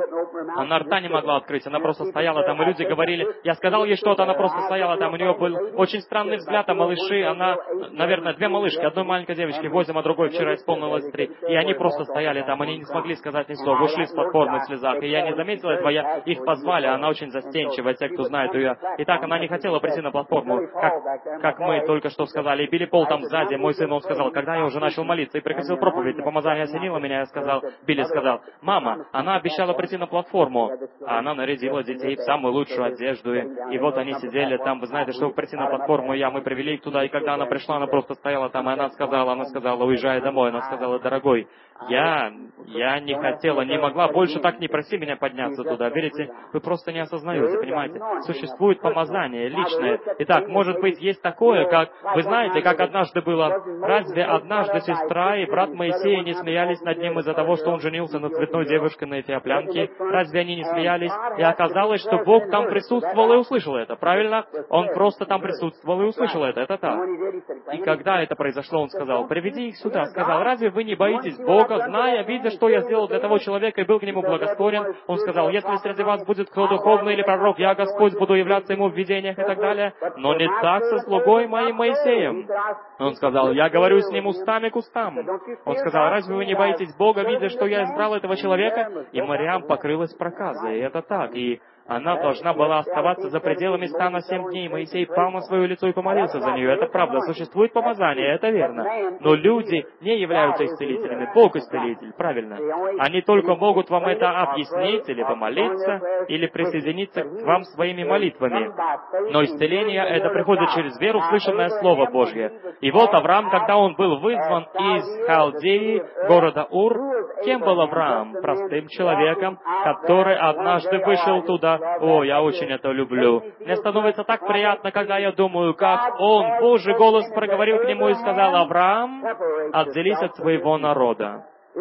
Она рта не могла открыть, она просто стояла там, и люди говорили, я сказал ей что-то, она просто стояла там, у нее был очень странный взгляд, а малыши, она, наверное, 2 малышки, одной маленькой девочке 8, а другой вчера исполнилось 3, и они просто стояли там, они не смогли сказать ни слова, ушли с платформы в слезах, и я не заметил этого, их позвали, она очень застенчивая, те, кто знает ее. И так она не хотела прийти на платформу, как мы только что сказали, и Билли Пол там сзади, мой сын, он сказал, когда я уже начал молиться и прекратил проповедь, и помазание осенило меня, Билли сказал, мама, она обещала прийти на платформу, а она нарядила детей в самую лучшую одежду, и вот они сидели там, вы знаете, чтобы прийти на платформу, мы привели их туда, и когда она пришла, она просто стояла там, и она сказала, уезжай домой, она сказала, дорогой, я не хотела, не могла, больше так не проси меня подняться туда, верите, вы просто не осознаете, понимаете, существует помазание личное. Итак, может быть, есть такое, как, вы знаете, как однажды было, разве однажды сестра и брат Моисея не смеялись над ним из-за того, что он женился на цветной девушке на Эфиоплянке? Разве они не смеялись? И оказалось, что Бог там присутствовал и услышал это, правильно? Он просто там присутствовал и услышал это так. И когда это произошло, он сказал, приведи их сюда. Сказал, разве вы не боитесь Бога, зная, видя, что я сделал для того человека, и был к нему благосклонен? Он сказал, если среди вас будет кто духовный или пророк, я, Господь, буду являться ему в видениях и так далее. Но не так со слугой моим Моисеем. Он сказал, я говорю с ним устами к устам. Он сказал, разве вы не боитесь Бога, видя, что я избрал этого человека? И Мариам покрылась проказой, и это так, и она должна была оставаться за пределами стана 7 дней. Моисей пал на свое лицо и помолился за нее. Это правда, существует помазание, это верно. Но люди не являются исцелителями. Бог исцелитель, правильно. Они только могут вам это объяснить, или помолиться, или присоединиться к вам своими молитвами. Но исцеление это приходит через веру, слышанное Слово Божье. И вот Авраам, когда он был вызван из Халдеи, города Ур, кем был Авраам? Простым человеком, который однажды вышел туда. О, я очень это люблю. Мне становится так приятно, когда я думаю, как он, Божий голос проговорил к нему и сказал, Авраам, отделись от своего народа.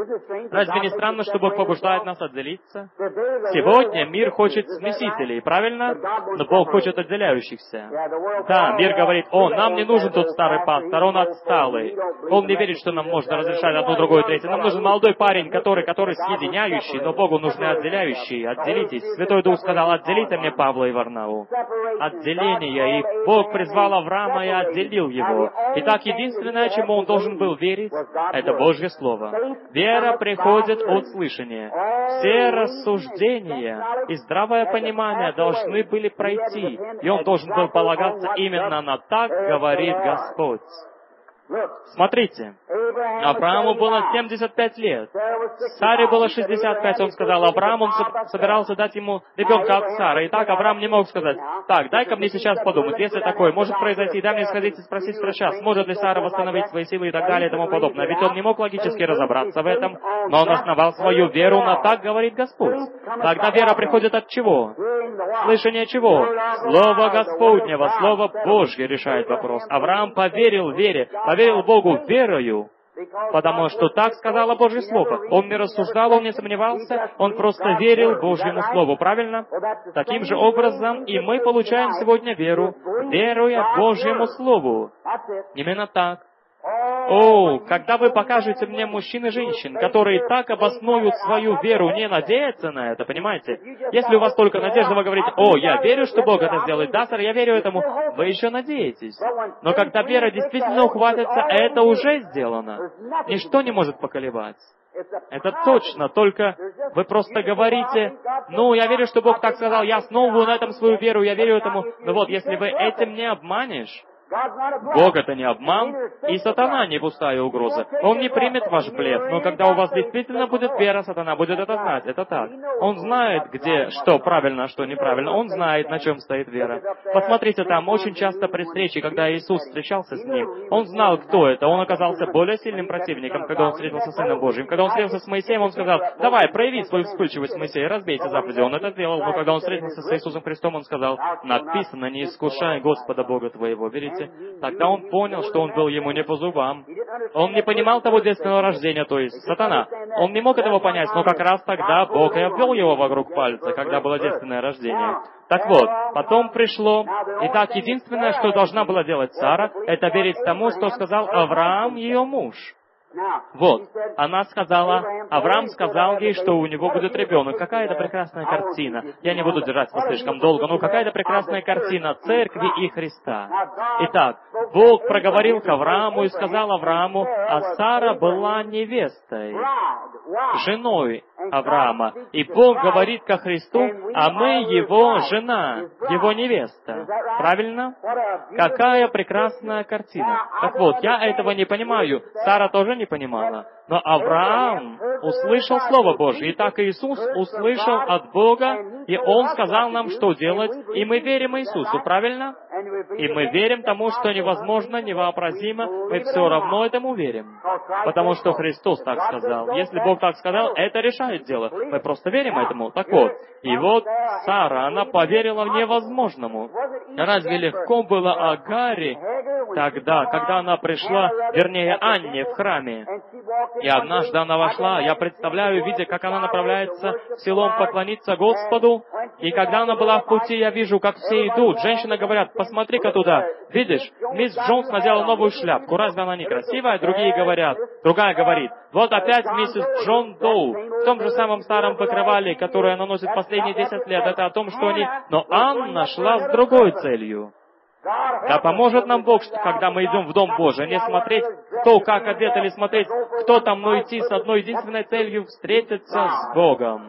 Разве не странно, что Бог побуждает нас отделиться? Сегодня мир хочет смесителей, правильно? Но Бог хочет отделяющихся. Да, мир говорит, нам не нужен тот старый пастор, он отсталый. Он не верит, что нам можно разрешать одно, другое, третье. Нам нужен молодой парень, который соединяющий, но Богу нужны отделяющие. Отделитесь. Святой Дух сказал, отделите мне Павла и Варнаву. Отделение. И Бог призвал Авраама и отделил его. Итак, единственное, чему он должен был верить, это Божье Слово. Вера приходит от слышания. Все рассуждения и здравое понимание должны были пройти, и он должен был полагаться именно на «так говорит Господь». Смотрите, Аврааму было 75 лет, Саре было 65, он сказал, Авраам, он собирался дать ему ребенка от Сары. И так Авраам не мог сказать, так, дай-ка мне сейчас подумать, если такое может произойти, дай мне сходить и спросить врача, сможет ли Сара восстановить свои силы и так далее и тому подобное. Ведь он не мог логически разобраться в этом, но он основал свою веру на «так говорит Господь». Тогда вера приходит от чего? Слышание чего? Слово Господнего, Слово Божье решает вопрос. Авраам поверил вере, поверил Богу верою, потому что так сказала Божье Слово. Он не рассуждал, он не сомневался, он просто верил Божьему Слову, правильно? Таким же образом и мы получаем сегодня веру, веруя Божьему Слову. Именно так. О, когда вы покажете мне мужчин и женщин, которые так обоснуют свою веру, не надеяться на это, понимаете? Если у вас только надежда, вы говорите, о, я верю, что Бог это сделает, да, сэр, я верю этому, вы еще надеетесь. Но когда вера действительно ухватится, это уже сделано. Ничто не может поколебать. Это точно, только вы просто говорите, ну, я верю, что Бог так сказал, я основываю на этом свою веру, я верю этому. Но вот, если вы этим не обманешь, Бог — это не обман, и сатана — не пустая угроза. Он не примет ваш блеф, но когда у вас действительно будет вера, сатана будет это знать. Это так. Он знает, где что правильно, а что неправильно. Он знает, на чем стоит вера. Посмотрите, там очень часто при встрече, когда Иисус встречался с ним, он знал, кто это. Он оказался более сильным противником, когда он встретился с Сыном Божьим. Когда он встретился с Моисеем, он сказал, давай, прояви свою вспыльчивость, Моисей, разбейся заповеди. Он это сделал, но когда он встретился с Иисусом Христом, он сказал, написано, не искушай Господа Бога твоего. Верите? Тогда он понял, что он был ему не по зубам. Он не понимал того детственного рождения, то есть сатана. Он не мог этого понять, но как раз тогда Бог и обвел его вокруг пальца, когда было детственное рождение. Так вот, потом пришло. Итак, единственное, что должна была делать Сара, это верить тому, что сказал Авраам, ее муж. Вот, она сказала, Авраам сказал ей, что у него будет ребенок. Какая-то прекрасная картина. Я не буду держать вас слишком долго, но какая-то прекрасная картина Церкви и Христа. Итак, Бог проговорил к Аврааму и сказал Аврааму, а Сара была невестой, женой Авраама. И Бог говорит ко Христу, а мы его жена, его невеста. Правильно? Какая прекрасная картина. Так вот, я этого не понимаю. Сара тоже не понимала. Но Авраам услышал Слово Божье. Итак, Иисус услышал от Бога, и Он сказал нам, что делать, и мы верим Иисусу, правильно? И мы верим тому, что невозможно, невообразимо, мы все равно этому верим. Потому что Христос так сказал. Если Бог так сказал, это решает дело. Мы просто верим этому. Так вот, и вот Сара, она поверила в невозможному. Разве легко было Агаре тогда, когда она пришла, вернее, Анне в храме? И однажды она вошла, я представляю, видя, как она направляется в селом поклониться Господу, и когда она была в пути, я вижу, как все идут. Женщины говорят, посмотри-ка туда. Видишь, мисс Джонс надела новую шляпку. Разве она не красивая? Другая говорит, вот опять миссис Джон Доу в том же самом старом покрывале, которое она носит последние 10 лет. Это о том, что они... Но Анна шла с другой целью. Да поможет нам Бог, что когда мы идем в Дом Божий, не смотреть, кто как одет, или смотреть, кто там, но идти с одной единственной целью — встретиться с Богом.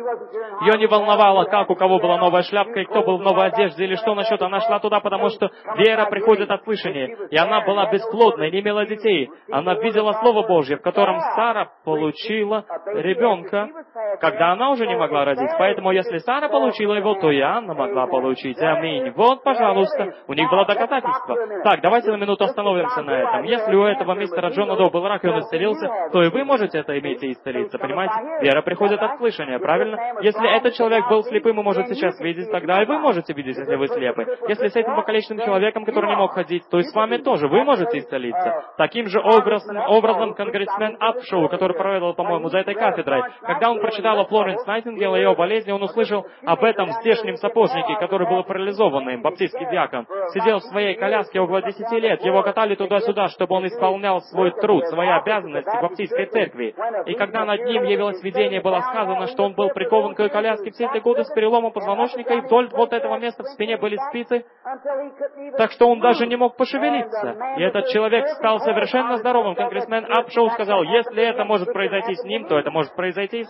Ее не волновало, как у кого была новая шляпка, и кто был в новой одежде, или что насчет. Она шла туда, потому что вера приходит от слышания. И она была бесплодной, не имела детей. Она видела Слово Божье, в котором Сара получила ребенка, когда она уже не могла родить. Поэтому, если Сара получила его, то и Анна могла получить. Аминь. Вот, пожалуйста, у них было доказательство. Так, давайте на минуту остановимся на этом. Если у этого мистера Джона Доу был рак, и он исцелился, то и вы можете это иметь и исцелиться, понимаете? Вера приходит от слышания, правильно? Если этот человек был слепым и может сейчас видеть, тогда и вы можете видеть, если вы слепы. Если с этим покалеченным человеком, который не мог ходить, то и с вами тоже. Вы можете исцелиться. Таким же образом конгрессмен Апшоу, который проведал, по-моему, за этой кафедрой, когда он прочитал о Флоренс Найтингейл и ее болезни, он услышал об этом здешнем сапожнике, который был парализованным, баптистский диакон. Сидел в своей коляске около 10 лет. Его катали туда-сюда, чтобы он исполнял свой труд, свои обязанности в баптистской церкви. И когда над ним явилось видение, было сказано, что он был прикован к коляске все эти годы с переломом позвоночника, и вдоль вот этого места в спине были спицы, так что он даже не мог пошевелиться. И этот человек стал совершенно здоровым. Конгрессмен Апшоу сказал, если это может произойти с ним, то это может произойти и со мной.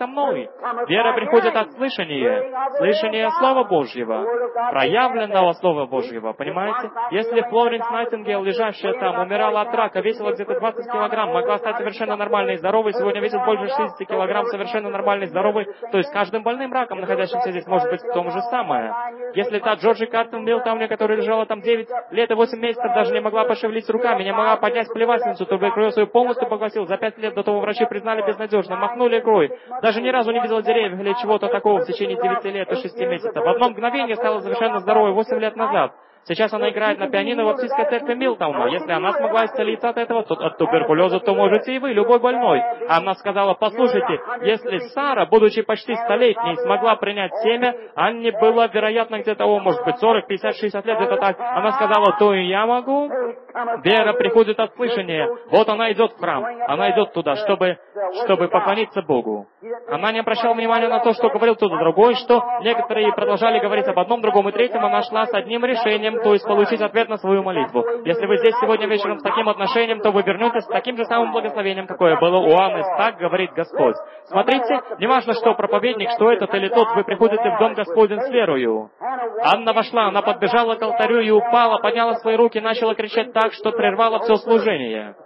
3. Вера приходит от слышания, слышания Слова Божьего, проявленного Слова Божьего, понимаете? Если Флоренс Найтингейл, лежащая там, умирала от рака, весила где-то 20 килограмм, могла стать совершенно нормальной и здоровой, сегодня весит больше 60 килограмм, совершенно нормальной и здоровой, то есть каждым больным раком, находящимся здесь, может быть в том же самое. Если та Джорджи Картон Милтауне, которая лежала там 9 лет и 8 месяцев, даже не могла пошевелить руками, не могла поднять плевательницу, туберкулез ее полностью поглотил, за 5 лет до того врачи признали безнадежно, махнули икрой, даже ни разу не видела деревьев или чего-то такого в течение 9 лет и 6 месяцев. В одно мгновение стала совершенно здоровой 8 лет назад. Сейчас она играет на пианино в баптистской церкви Милтауна. Если она смогла исцелиться от этого, то от туберкулеза, то можете и вы, любой больной. Она сказала, послушайте, если Сара, будучи почти 100-летней, смогла принять семя, Анне было, вероятно, где-то, может быть, 40, 50, 60 лет, это так. Она сказала, то и я могу. Вера приходит от слышания. Вот она идет в храм. Она идет туда, чтобы поклониться Богу. Она не обращала внимания на то, что говорил кто-то другой, что некоторые продолжали говорить об одном, другом и третьем. Она шла с одним решением, то есть получить ответ на свою молитву. Если вы здесь сегодня вечером с таким отношением, то вы вернетесь с таким же самым благословением, какое было у Анны. Так говорит Господь. Смотрите, не важно, что проповедник, что этот или тот, вы приходите в Дом Господень с верою. Анна вошла, она подбежала к алтарю и упала, подняла свои руки и начала кричать так, что прервала все служение.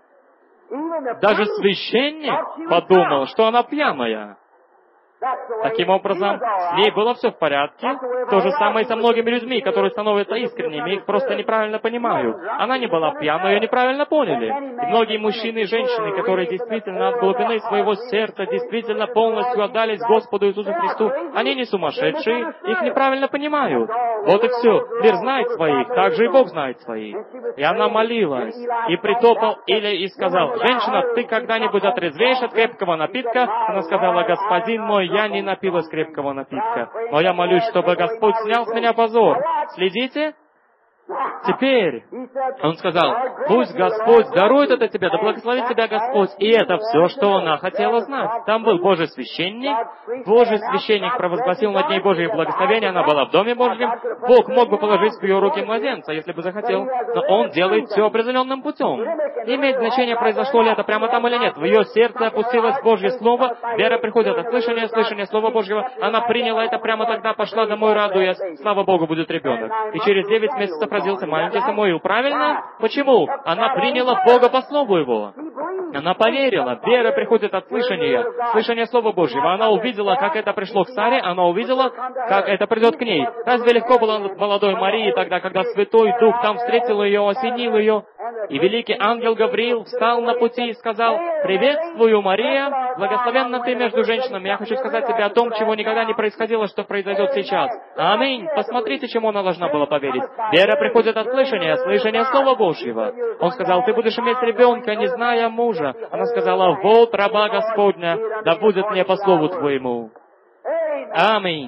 Даже священник подумал, что она пьяная. Таким образом, с ней было все в порядке. То же самое и со многими людьми, которые становятся искренними, их просто неправильно понимают. Она не была пьяной, ее неправильно поняли. И многие мужчины и женщины, которые действительно от глубины своего сердца действительно полностью отдались Господу Иисусу Христу, они не сумасшедшие, их неправильно понимают. Вот и все. Мир знает своих, так же и Бог знает своих. И она молилась, и притопал и сказал, «Женщина, ты когда-нибудь отрезвеешь от крепкого напитка?» Она сказала, «Господин мой, я не напилась крепкого напитка, но я молюсь, чтобы Господь снял с меня позор». Следите? Теперь, он сказал, пусть Господь дарует это тебе, да благословит тебя Господь. И это все, что она хотела знать. Там был Божий священник провозгласил над ней Божие благословение, она была в Доме Божьем. Бог мог бы положить в ее руки младенца, если бы захотел, но Он делает все определенным путем. Не имеет значения, произошло ли это прямо там или нет. В ее сердце опустилось Божье Слово, вера приходит от слышания Слова Божьего. Она приняла это прямо тогда, пошла домой, радуясь, слава Богу, будет ребенок. И через 9 месяцев родился маленький Самуил. Правильно? Почему? Она приняла Бога по Слову Его. Она поверила. Вера приходит от слышания Слова Божьего. Она увидела, как это пришло к Саре, она увидела, как это придет к ней. Разве легко было молодой Марии тогда, когда Святой Дух там встретил ее, осенил ее? И великий ангел Гавриил встал на пути и сказал, «Приветствую, Мария, благословенна ты между женщинами». Я хочу сказать тебе о том, чего никогда не происходило, что произойдет сейчас. Аминь. Посмотрите, чему она должна была поверить. Вера приходит от слышания Слова Божьего. Он сказал, «Ты будешь иметь ребенка, не зная мужа». Она сказала, «Вот раба Господня, да будет мне по слову Твоему». Аминь.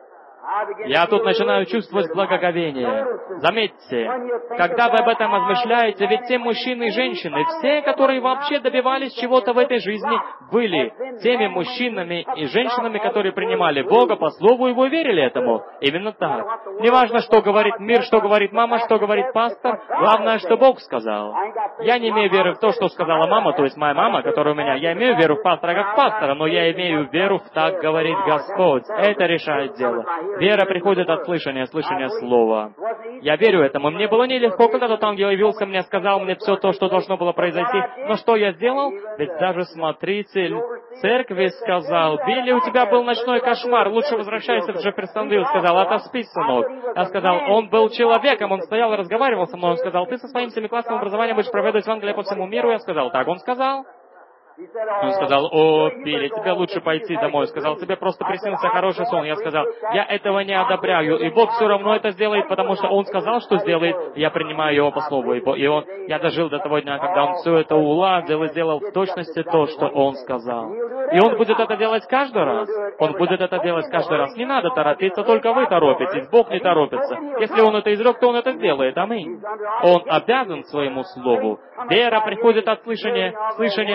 Я тут начинаю чувствовать благоговение. Заметьте, когда вы об этом размышляете, ведь те мужчины и женщины, все, которые вообще добивались чего-то в этой жизни, были теми мужчинами и женщинами, которые принимали Бога по Слову Его и верили этому. Именно так. Неважно, что говорит мир, что говорит мама, что говорит пастор, главное, что Бог сказал. Я не имею веры в то, что сказала мама, то есть моя мама, которая у меня. Я имею веру в пастора как в пастора, но я имею веру в «так говорит Господь». Это решает дело. Вера приходит от слышания Слова. Я верю этому. Мне было нелегко, когда тот ангел явился мне, сказал мне все то, что должно было произойти. Но что я сделал? Ведь даже смотритель церкви сказал, «Билли, у тебя был ночной кошмар, лучше возвращайся в Джефферсонвилл», сказал, «Отоспи, сынок». Я сказал, он был человеком, он стоял и разговаривал со мной, он сказал, «Ты со своим 7-классным образованием будешь проповедовать Евангелие по всему миру». Я сказал, «Так он сказал». Он сказал, «О, Билли, тебе лучше пойти домой». Сказал, «Тебе просто приснился хороший сон». Я сказал, «Я этого не одобряю, и Бог все равно это сделает, потому что Он сказал, что сделает, я принимаю Его по слову». Я дожил до того дня, когда Он все это уладил и сделал в точности то, что Он сказал. И Он будет это делать каждый раз. Он будет это делать каждый раз. Не надо торопиться, только вы торопитесь. Бог не торопится. Если Он это изрек, то Он это сделает. Аминь. Он обязан своему слову. Вера приходит от слышания Слова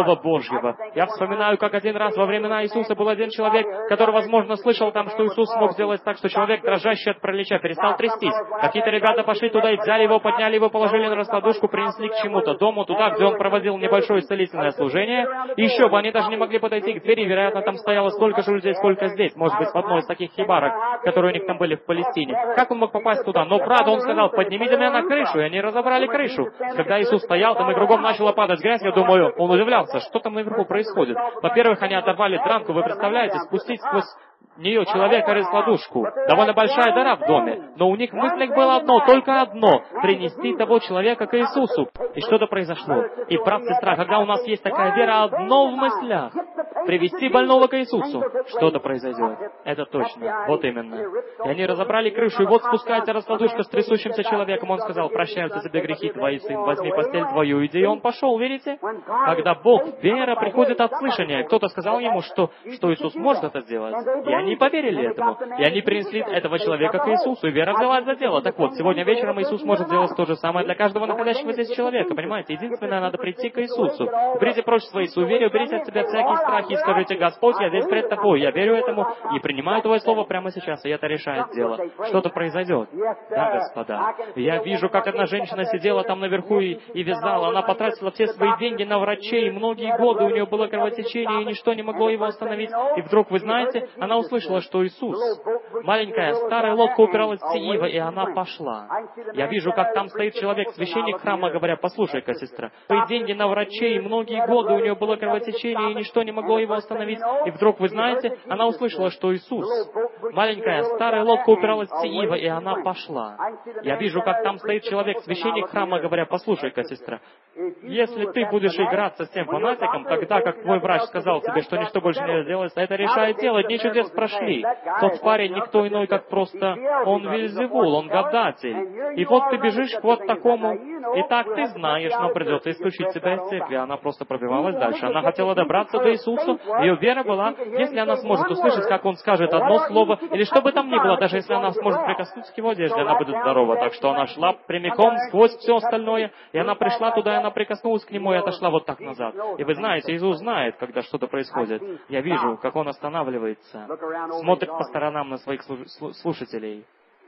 Слова Божьего. Я вспоминаю, как один раз во времена Иисуса был один человек, который, возможно, слышал там, что Иисус смог сделать так, что человек, дрожащий от паралича, перестал трястись. Какие-то ребята пошли туда и взяли его, подняли его, положили на раскладушку, принесли к чему-то дому, туда, где он проводил небольшое исцелительное служение. И еще бы, они даже не могли подойти к двери, вероятно, там стояло столько же людей, сколько здесь. Может быть, в одной из таких хибарок, которые у них там были в Палестине. Как он мог попасть туда? Но правда, он сказал: поднимите меня на крышу, и они разобрали крышу. Когда Иисус стоял там, и кругом начала падать грязь, я думаю, он удивлялся, что там наверху происходит. Во-первых, они оторвали дранку, вы представляете, спустить сквозь нее человека раскладушку. Довольно большая дыра в доме. Но у них в мыслях было одно, только одно — принести того человека к Иисусу. И что-то произошло. И, брат, сестра, когда у нас есть такая вера, одно в мыслях — привести больного к Иисусу, что-то произойдет. Это точно. Вот именно. И они разобрали крышу, и вот спускается раскладушка с трясущимся человеком. Он сказал: прощаются тебе грехи твои, сын, возьми постель твою, иди. И он пошел, видите? Когда Бог, вера приходит от слышания. Кто-то сказал ему, что Иисус может это сделать. И они поверили этому. И они принесли этого человека к Иисусу, и вера взялась за дело. Так вот, сегодня вечером Иисус может сделать то же самое для каждого находящегося здесь человека. Понимаете? Единственное, надо прийти к Иисусу. Уберите прочь свои суеверия, уберите от себя всякие страхи и скажите: Господь, я здесь пред Тобой, я верю этому и принимаю Твое Слово прямо сейчас, и это решает дело. Что-то произойдет. Да, господа. Я вижу, как одна женщина сидела там наверху и вязала. Она потратила все свои деньги на врачей, многие годы у нее было кровотечение, и ничто не могло его остановить. И вдруг, вы знаете, она услышала, что Иисус, маленькая старая лодка упиралась в Ива, и она пошла. Я вижу, как там стоит человек, священник храма, говоря: послушай-ка, сестра, свои деньги на врачей, многие годы у нее было кровотечение, и ничто не могло его остановить. И вдруг, вы знаете, она услышала, что Иисус, маленькая старая лодка упиралась в Ива, и она пошла. Я вижу, как там стоит человек, священник храма, говоря: послушай-ка, сестра, если ты будешь играться с тем фанатиком, тогда как твой врач сказал тебе, что ничто больше не делается, это решает дело, дни чудес прошли. Тот парень никто иной, как просто он Вельзевул, он гадатель. И вот ты бежишь к вот такому, и так ты знаешь, но придется исключить себя из церкви. Она просто пробивалась дальше. Она хотела добраться до Иисуса. Ее вера была, если она сможет услышать, как Он скажет одно слово, или что бы там ни было, даже если она сможет прикоснуться к Его одежде, она будет здорова. Так что она шла прямиком сквозь все остальное, и она пришла туда, и она прикоснулась к Нему, и отошла вот так назад. И вы знаете, Иисус знает, когда что-то происходит. Я вижу, как Он останавливается, смотрит по сторонам на своих слушателей.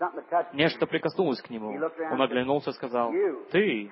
Нечто прикоснулось к Нему. Он оглянулся и сказал: «Ты».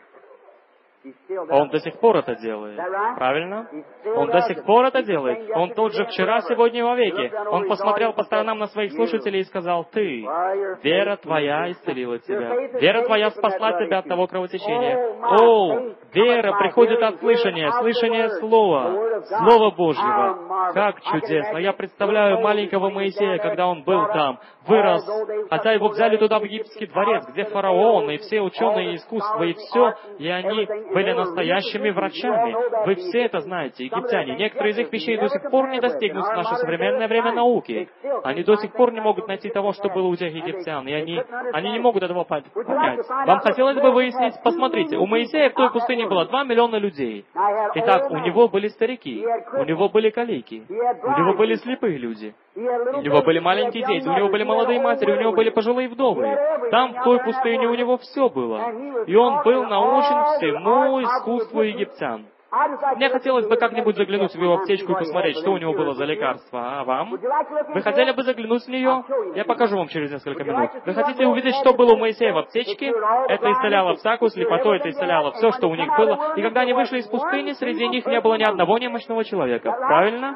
Он до сих пор это делает. Правильно? Он до сих пор это делает. Он тот же вчера, сегодня и вовеки. Он посмотрел по сторонам на своих слушателей и сказал: «Ты, вера твоя исцелила тебя. Вера твоя спасла тебя от того кровотечения». О, вера приходит от слышания, слышание Слова, Слова Божьего. Как чудесно! Я представляю маленького Моисея, когда он был там, вырос, хотя его взяли туда в египетский дворец, где фараон и все ученые искусства, и все, и они были настоящими врачами. Вы все это знаете, египтяне. Некоторые из их вещей до сих пор не достигнут в наше современное время науки. Они до сих пор не могут найти того, что было у тех египтян, и они не могут этого понять. Вам хотелось бы выяснить? Посмотрите, у Моисея в той пустыне было 2 миллиона людей. Итак, у него были старики, у него были калики, у него были слепые люди, у него были маленькие дети, у него были молодые матери, у него были пожилые вдовы. Там, в той пустыне, у него все было. И он был научен всему искусству египтян. Мне хотелось бы как-нибудь заглянуть в его аптечку и посмотреть, что у него было за лекарство. А вам? Вы хотели бы заглянуть в нее? Я покажу вам через несколько минут. Вы хотите увидеть, что было у Моисея в аптечке? Это исцеляло всякую слепоту, это исцеляло все, что у них было. И когда они вышли из пустыни, среди них не было ни одного немощного человека. Правильно?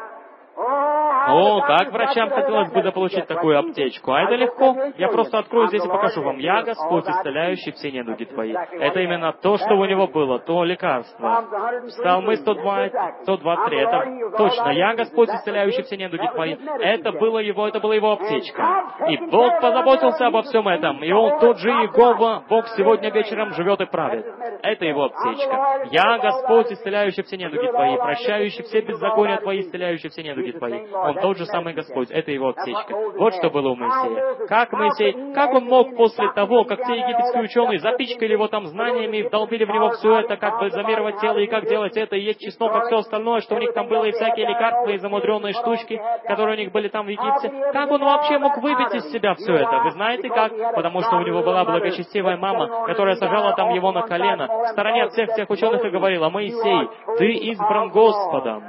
О, как врачам хотелось бы заполучить такую аптечку. А это легко. Я просто открою здесь и покажу вам. «Я Господь, исцеляющий все недуги твои». Это именно то, что у него было, то лекарство. Псалмы 123. Это точно. «Я Господь, исцеляющий все недуги твои». Это была его аптечка. И Бог позаботился обо всем этом. И Он тот же Иегова, Бог сегодня вечером живет и правит. Это его аптечка. «Я Господь, исцеляющий все недуги твои, прощающий все беззакония твои, исцеляющий все недуги твои». Он тот же самый Господь. Это его аптечка. Вот что было у Моисея. Как он мог после того, как те египетские ученые запичкали его там знаниями, вдолбили в него все это, как бальзамировать тело, и как делать это, и есть чеснок, как все остальное, что у них там было, и всякие лекарства, и замудренные штучки, которые у них были там в Египте. Как он вообще мог выбить из себя все это? Вы знаете как? Потому что у него была благочестивая мама, которая сажала там его на колено, в стороне от всех тех ученых, и говорила: «Моисей, ты избран Господом.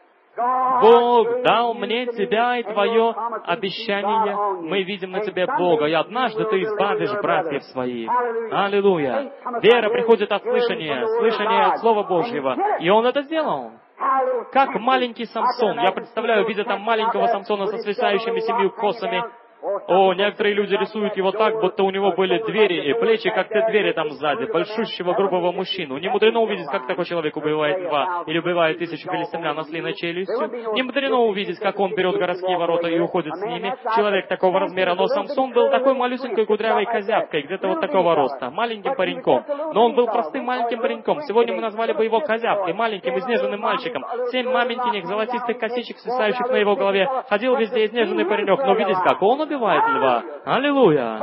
Бог дал мне тебя и твое обещание. Мы видим на тебе Бога, и однажды ты избавишь братьев своих». Аллилуйя! Вера приходит от слышания, слышание от Слова Божьего. И он это сделал. Как маленький Самсон. Я представляю, видя там маленького Самсона со свисающими 7 косами. О, некоторые люди рисуют его так, будто у него были двери и плечи, как те двери там сзади, большущего грубого мужчину. Не мудрено увидеть, как такой человек убивает льва или убивает 1000 филистимлян ослиной челюстью. Не мудрено увидеть, как он берет городские ворота и уходит с ними. Человек такого размера. Но Самсон был такой малюсенькой кудрявой козявкой, где-то вот такого роста, маленьким пареньком. Но он был простым маленьким пареньком. Сегодня мы назвали бы его козявкой, маленьким, изнеженным мальчиком. 7 маменькиных золотистых косичек, свисающих на его голове. Ходил везде изнеженный паренек. Но видите, как он убивает льва. Аллилуйя!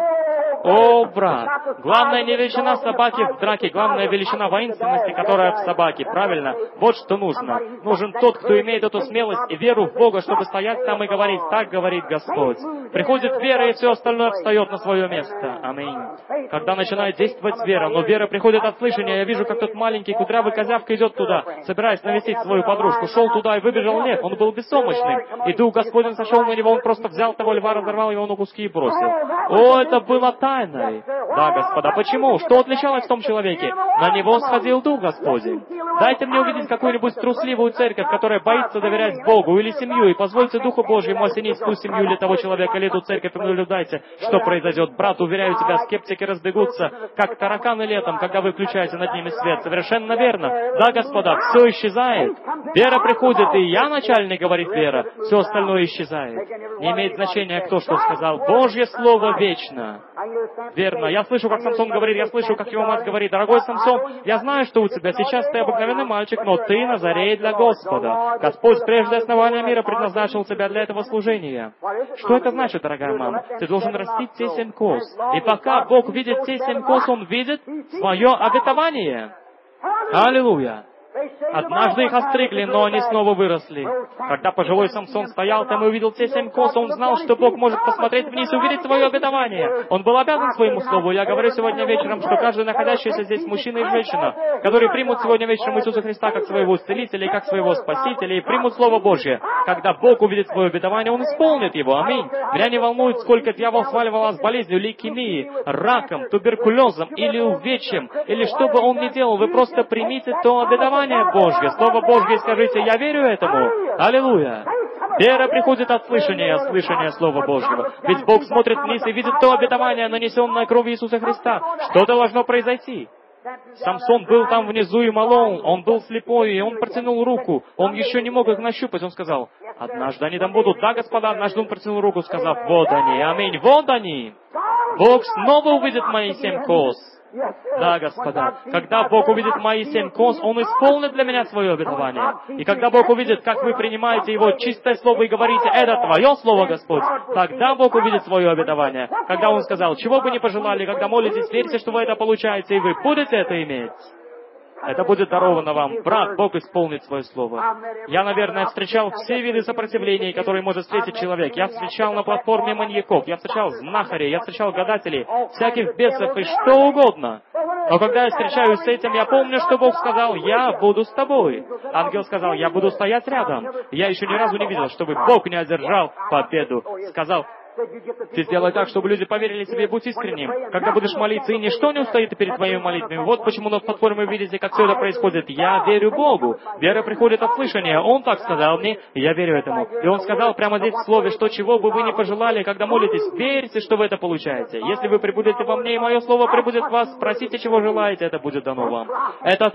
О, брат! Главная не величина собаки в драке, главная величина воинственности, которая в собаке. Правильно? Вот что нужно. Нужен тот, кто имеет эту смелость и веру в Бога, чтобы стоять там и говорить: «Так говорит Господь». Приходит вера, и все остальное встает на свое место. Аминь. Когда начинает действовать вера, но вера приходит от слышания. Я вижу, как тот маленький кудрявый козявка идет туда, собираясь навестить свою подружку. Шел туда, и выбежал лев. Он был бессомощным. И Дух Господень сошел на него, он просто взял того льва, разорвал его на куски и бросил. О, это было тайной. Да, господа, почему? Что отличалось в том человеке? На него сходил Дух Господень. Дайте мне увидеть какую-нибудь трусливую церковь, которая боится доверять Богу, или семью, и позвольте Духу Божьему осенить ту семью или того человека, или эту церковь, и наблюдайте, что произойдет. Брат, уверяю тебя, скептики разбегутся, как тараканы летом, когда вы включаете над ними свет. Совершенно верно. Да, господа, все исчезает. Вера приходит, и я начальник, говорит вера. Все остальное исчезает. Не имеет значения, кто что сказал. Божье Слово вечно. Верно. Я слышу, как Самсон говорит, я слышу, как его мать говорит: «Дорогой Самсон, я знаю, что у тебя сейчас ты обыкновенный мальчик, но ты Назарей для Господа. Господь прежде основания мира предназначил тебя для этого служения». Что это значит, дорогая мама? Ты должен растить те 7 коз. И пока Бог видит те 7 коз, Он видит свое обетование. Аллилуйя! Однажды их остригли, но они снова выросли. Когда пожилой Самсон стоял там и увидел те 7 коз, он знал, что Бог может посмотреть вниз и увидеть свое обетование. Он был обязан своему слову. Я говорю сегодня вечером, что каждый находящийся здесь мужчина и женщина, которые примут сегодня вечером Иисуса Христа как своего исцелителя и как своего спасителя, и примут Слово Божье, когда Бог увидит свое обетование, Он исполнит его. Аминь. Меня не волнует, сколько дьявол сваливал вас болезнью, лейкемией, раком, туберкулезом или увечьем, или что бы он ни делал, вы просто примите то обетование Божье, Слово Божье, и скажите: «Я верю этому». Аллилуйя! Вера приходит от слышания, слышания Слова Божьего. Ведь Бог смотрит вниз и видит то обетование, нанесенное кровью Иисуса Христа. Что должно произойти? Самсон был там внизу и молол, он был слепой, и он протянул руку. Он еще не мог их нащупать. Он сказал: «Однажды они там будут». Да, господа, однажды он протянул руку, сказав: «Вот они, аминь, вот они». Бог снова увидит мои 7 коз. Да, господа, когда Бог увидит мои 7 коз, Он исполнит для меня свое обетование. И когда Бог увидит, как вы принимаете Его чистое слово и говорите: «Это Твое слово, Господь», тогда Бог увидит свое обетование. Когда Он сказал: «Чего бы ни пожелали, когда молитесь, верьте, что вы это получаете, и вы будете это иметь». Это будет даровано вам. Брат, Бог исполнит свое слово. Я, наверное, встречал все виды сопротивлений, которые может встретить человек. Я встречал на платформе маньяков, я встречал знахарей, я встречал гадателей, всяких бесов и что угодно. Но когда я встречаюсь с этим, я помню, что Бог сказал: «Я буду с тобой». Ангел сказал: «Я буду стоять рядом». Я еще ни разу не видел, чтобы Бог не одержал победу. Сказал: «Ты сделай так, чтобы люди поверили тебе, будь искренним. Когда будешь молиться, и ничто не устоит перед твоими молитвами». Вот почему на платформе вы видите, как все это происходит. Я верю Богу. Вера приходит от слышания. Он так сказал мне, и я верю этому. И Он сказал прямо здесь в слове, что чего бы вы ни пожелали, когда молитесь, верьте, что вы это получаете. Если вы пребудете во мне, и мое слово пребудет в вас, просите, чего желаете, это будет дано вам. Это так.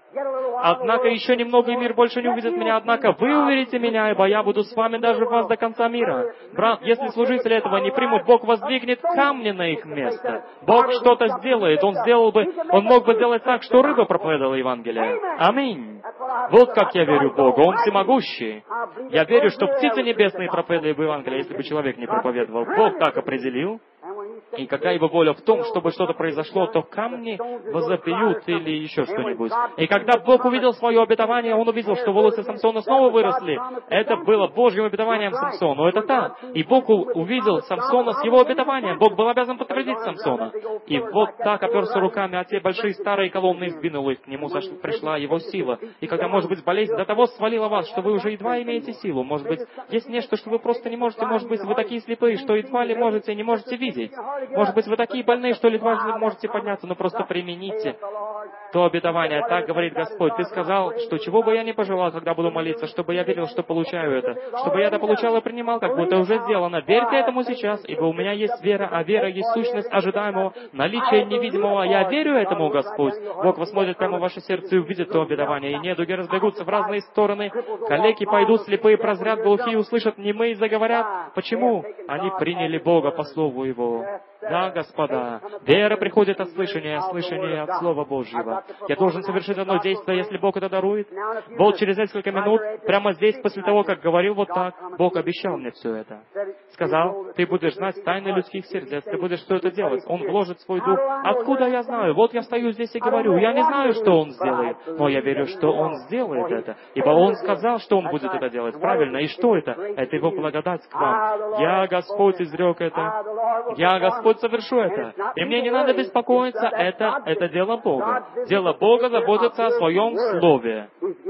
Однако еще немного, и мир больше не увидит меня. Однако вы увидите меня, ибо я буду с вами даже вас до конца мира. Брат, если служители этого не примут, Бог воздвигнет камни на их место. Бог что-то сделает. Он мог бы сделать так, что рыба проповедовала Евангелие. Аминь. Вот как я верю в Бога. Он всемогущий. Я верю, что птицы небесные проповедовали бы Евангелие, если бы человек не проповедовал. Бог так определил. И когда Его воля в том, чтобы что-то произошло, то камни возопьют или еще что-нибудь. И когда Бог увидел свое обетование, Он увидел, что волосы Самсона снова выросли. Это было Божьим обетованием Самсону. Это так. И Бог увидел Самсона с его обетованием. Бог был обязан подтвердить Самсона. И вот так оперся руками, а те большие старые колонны сдвинул их. К нему пришла его сила. И когда, может быть, болезнь до того свалила вас, что вы уже едва имеете силу. Может быть, есть нечто, что вы просто не можете. Может быть, вы такие слепые, что едва ли можете, не можете видеть. Может быть, вы такие больные, что едва ли можете подняться, но просто примените то обетование. Так говорит Господь. Ты сказал, что чего бы я ни пожелал, когда буду молиться, чтобы я верил, что получаю это. Чтобы я это получал и принимал, как будто уже сделано. Верьте этому сейчас, ибо у меня есть вера, а вера есть сущность ожидаемого, наличие невидимого. Я верю этому, Господь. Бог посмотрит прямо в ваше сердце и увидит то обетование. И недуги разбегутся в разные стороны. Калеки пойдут, слепые прозрят, глухие услышат, немые заговорят. Почему? Они приняли Бога по слову Его. Да, господа, вера приходит от слышания, а слышание от Слова Божьего. Я должен совершить одно действие, если Бог это дарует. Вот через несколько минут, прямо здесь, после того, как говорил вот так, Бог обещал мне все это. Сказал, ты будешь знать тайны людских сердец, ты будешь все это делать. Он вложит свой дух. Откуда я знаю? Вот я стою здесь и говорю. Я не знаю, что Он сделает, но я верю, что Он сделает это. Ибо Он сказал, что Он будет это делать. Правильно. И что это? Это Его благодать к вам. Я, Господь, изрек это. Я, Господь, совершу это. И мне не надо беспокоиться, это дело Бога. Дело Бога заботиться о Своем Слове.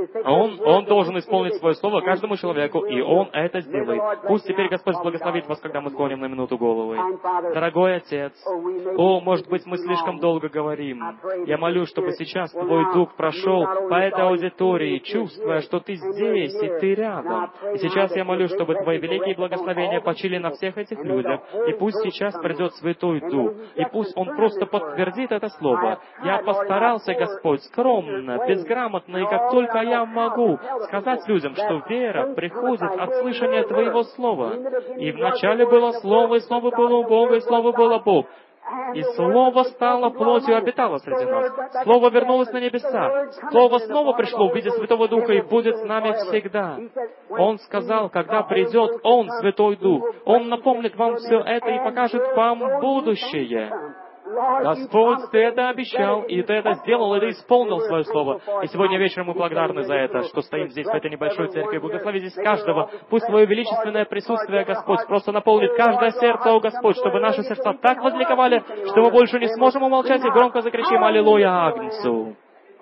Он должен исполнить Свое Слово каждому человеку, и Он это сделает. Пусть теперь Господь благословит вас, когда мы склоним на минуту головы. Дорогой Отец, может быть, мы слишком долго говорим. Я молю, чтобы сейчас Твой Дух прошел по этой аудитории, чувствуя, что Ты здесь, и Ты рядом. И сейчас я молю, чтобы Твои великие благословения почили на всех этих людях, и пусть сейчас придет Святой Дух, и пусть Он просто подтвердит это Слово. Я постарался, Господь, скромно, безграмотно, и как только я могу, сказать людям, что вера приходит от слышания Твоего Слова. И вначале было Слово, и Слово было у Бога, и Слово было Бог. И Слово стало плотью и обитало среди нас. Слово вернулось на небеса. Слово снова пришло в виде Святого Духа и будет с нами всегда. Он сказал, когда придет Он, Святой Дух, Он напомнит вам все это и покажет вам будущее. Господь, Ты это обещал, и Ты это сделал, и Ты исполнил Свое Слово. И сегодня вечером мы благодарны за это, что стоим здесь, в этой небольшой церкви. Благослови здесь каждого. Пусть Твое величественное присутствие, Господь, просто наполнит каждое сердце, о Господь, чтобы наши сердца так возликовали, что мы больше не сможем умолчать и громко закричим «Аллилуйя Агнцу».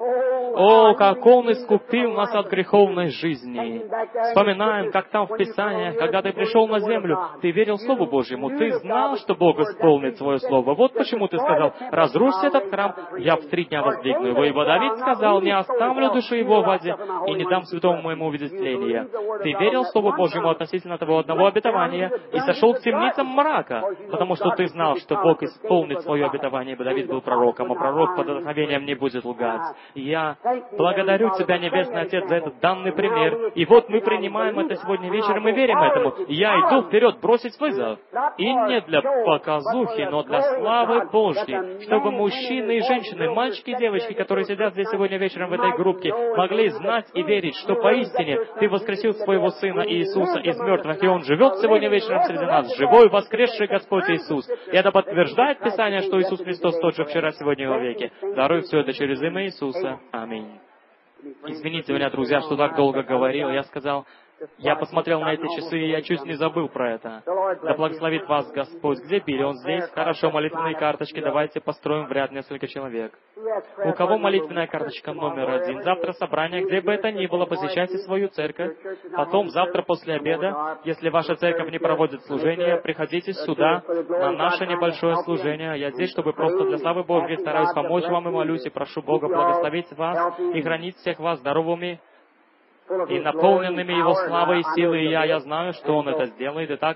О, как Он искупил нас от греховной жизни. Вспоминаем, как там в Писаниях, когда ты пришел на землю, ты верил Слову Божьему, ты знал, что Бог исполнит Свое Слово. Вот почему ты сказал, разрушься этот храм, я в 3 дня воздвигну его. Ибо Давид сказал, не оставлю души его в воде и не дам святому моему увидеть тление. Ты верил Слову Божьему относительно того одного обетования и сошел к темницам мрака, потому что ты знал, что Бог исполнит свое обетование, ибо Давид был пророком, а пророк под вдохновением не будет лгать. Я благодарю Тебя, Небесный Отец, за этот данный пример. И вот мы принимаем это сегодня вечером и верим этому. Я иду вперед бросить вызов. И не для показухи, но для славы Божьей, чтобы мужчины и женщины, мальчики и девочки, которые сидят здесь сегодня вечером в этой группе, могли знать и верить, что поистине Ты воскресил Своего Сына Иисуса из мертвых, и Он живет сегодня вечером среди нас, живой, воскресший Господь Иисус. И это подтверждает Писание, что Иисус Христос тот же вчера, сегодня и во веки. Даруй все это через имя Иисуса. Аминь. Извините меня, друзья, что так долго говорил. Я сказал, я посмотрел на эти часы, и я чуть не забыл про это. Да благословит вас Господь. Где Билли? Он здесь? Хорошо, молитвенные карточки. Давайте построим в ряд несколько человек. У кого молитвенная карточка номер 1? Завтра собрание, где бы это ни было, посещайте свою церковь. Потом, завтра после обеда, если ваша церковь не проводит служение, приходите сюда на наше небольшое служение. Я здесь, чтобы просто для славы Божьей стараюсь помочь вам и молюсь, и прошу Бога благословить вас и хранить всех вас здоровыми и наполненными Его славой и силой. И я знаю, что Он это сделает. Итак,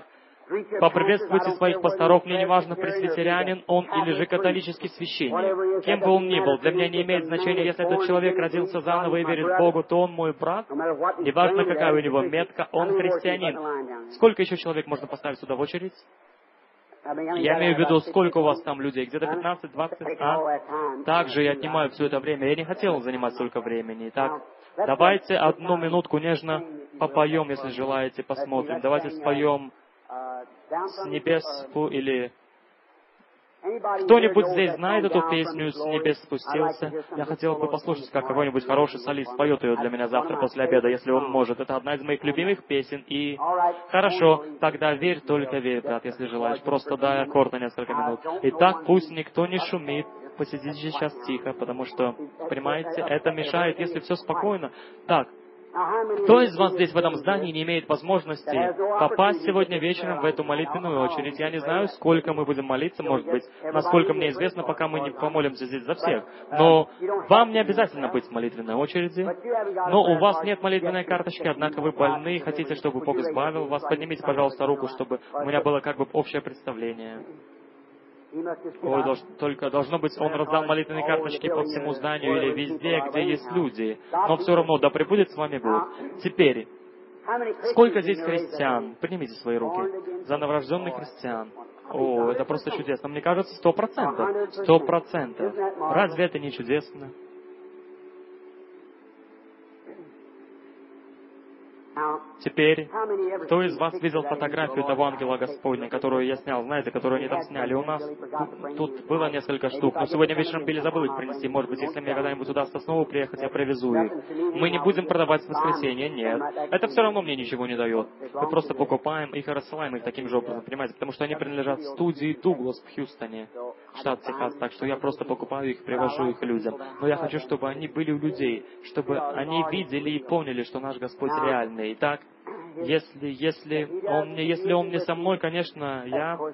Поприветствуйте своих пасторов, мне не важно, пресвитерианин он или же католический священник. Кем бы он ни был, для меня не имеет значения, если этот человек родился заново и верит в Богу, то он мой брат. Неважно, какая у него метка, он христианин. Сколько еще человек можно поставить сюда в очередь? Я имею в виду, сколько у вас там людей? Где-то 15-20? Также я отнимаю все это время. Я не хотел занимать столько времени. Так, давайте 1 минутку нежно попоем, если желаете, посмотрим. Давайте споем «С небес» или... Кто-нибудь здесь знает эту песню «С небес спустился»? Я хотел бы послушать, как какой-нибудь хороший солист споет ее для меня завтра после обеда, если он может. Это одна из моих любимых песен. И хорошо, тогда верь, только верь, брат, если желаешь. Просто дай аккорд на несколько минут. Итак, пусть никто не шумит. Посидите сейчас тихо, потому что, понимаете, это мешает, если все спокойно. Так, кто из вас здесь в этом здании не имеет возможности попасть сегодня вечером в эту молитвенную очередь? Я не знаю, сколько мы будем молиться, может быть, насколько мне известно, пока мы не помолимся здесь за всех. Но вам не обязательно быть в молитвенной очереди. Но у вас нет молитвенной карточки, однако вы больны, хотите, чтобы Бог избавил вас. Поднимите, пожалуйста, руку, чтобы у меня было как бы общее представление. Ой, только должно быть, он раздал молитвенные карточки по всему зданию или везде, где есть люди. Но все равно, да пребудет с вами Бог. Теперь, сколько здесь христиан? Поднимите свои руки. За новорожденных христиан. О, это просто чудесно. Мне кажется, 100%. 100%. Разве это не чудесно? Теперь, кто из вас видел фотографию того ангела Господня, которую я снял, знаете, которую они там сняли? У нас тут было несколько штук, но сегодня вечером Билли забыл их принести. Может быть, если мне когда-нибудь удастся снова приехать, я привезу их. Мы не будем продавать в воскресенье, нет. Это все равно мне ничего не дает. Мы просто покупаем их и рассылаем их таким же образом, понимаете? Потому что они принадлежат студии Дуглас в Хьюстоне, штат Техас. Так что я просто покупаю их, привожу их людям. Но я хочу, чтобы они были у людей, чтобы они видели и поняли, что наш Господь реальный. Итак, если он не со мной, конечно,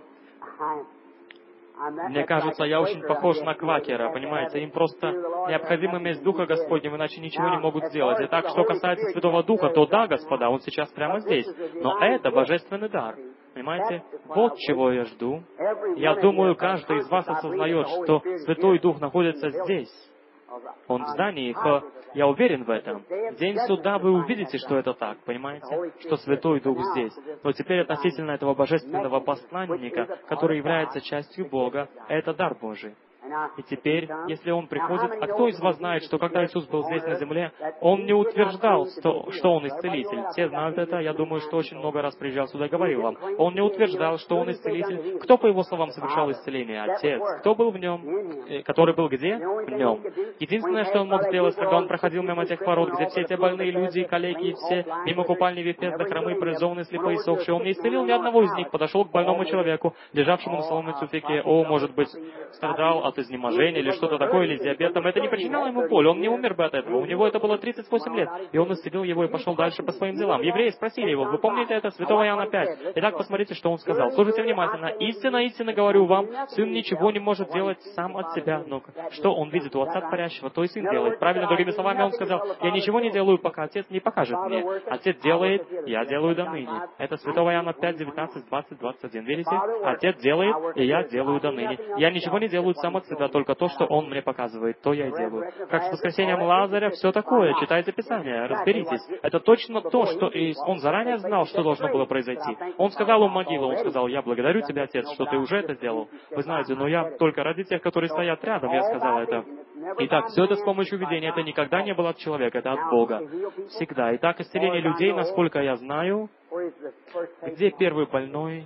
мне кажется, я очень похож на квакера, понимаете? Им просто необходимо иметь Духа Господнего, иначе ничего не могут сделать. Итак, что касается Святого Духа, то да, господа, Он сейчас прямо здесь. Но это божественный дар. Понимаете? Вот чего я жду. Я думаю, каждый из вас осознает, что Святой Дух находится здесь. Он в здании, я уверен в этом. День суда вы увидите, что это так, понимаете? Что Святой Дух здесь. Но теперь относительно этого божественного посланника, который является частью Бога, это дар Божий. И теперь, если Он приходит, а кто из вас знает, что когда Иисус был здесь на земле, Он не утверждал, что Он исцелитель? Все знают это, я думаю, что очень много раз приезжал сюда и говорил вам. Он не утверждал, что Он исцелитель. Кто, по Его словам, совершал исцеление? Отец. Кто был в Нем? Который был где? В Нем. Единственное, что Он мог сделать, когда Он проходил мимо тех ворот, где все те больные люди, калеки, все мимо купальни Вифезда, хромые, парализованные, слепые, сохшие, Он не исцелил ни одного из них, подошел к больному человеку, лежавшему на соломенной туфике, может быть, страдал от изнеможения или что-то такое, или с диабетом. Это не причиняло ему боль, он не умер бы от этого. У него это было 38 лет, и он исцелил его и пошел дальше по своим делам. Евреи спросили его, вы помните это? Святого Иоанна 5. Итак, посмотрите, что он сказал. Слушайте внимательно. Истинно, истинно говорю вам, сын ничего не может делать сам от себя. Ну-ка, что он видит у отца творящего, то и сын делает. Правильно, другими словами, он сказал, я ничего не делаю, пока отец не покажет мне. Отец делает, я делаю до ныне. Это Святого Иоанна 5, 19, 20, 21. Видите? Отец делает, и я делаю до ныне. Я ничего не делаю сам от себя, только то, что Он мне показывает, то я и делаю. Как с воскресением Лазаря, все такое. Читайте Писание, разберитесь. Это точно то, что Он заранее знал, что должно было произойти. Он сказал у могилы, Он сказал, я благодарю Тебя, Отец, что Ты уже это сделал. Вы знаете, но я только ради тех, которые стоят рядом, я сказал это. Итак, все это с помощью видения. Это никогда не было от человека, это от Бога. Всегда. Итак, исцеление людей, насколько я знаю. Где первый больной?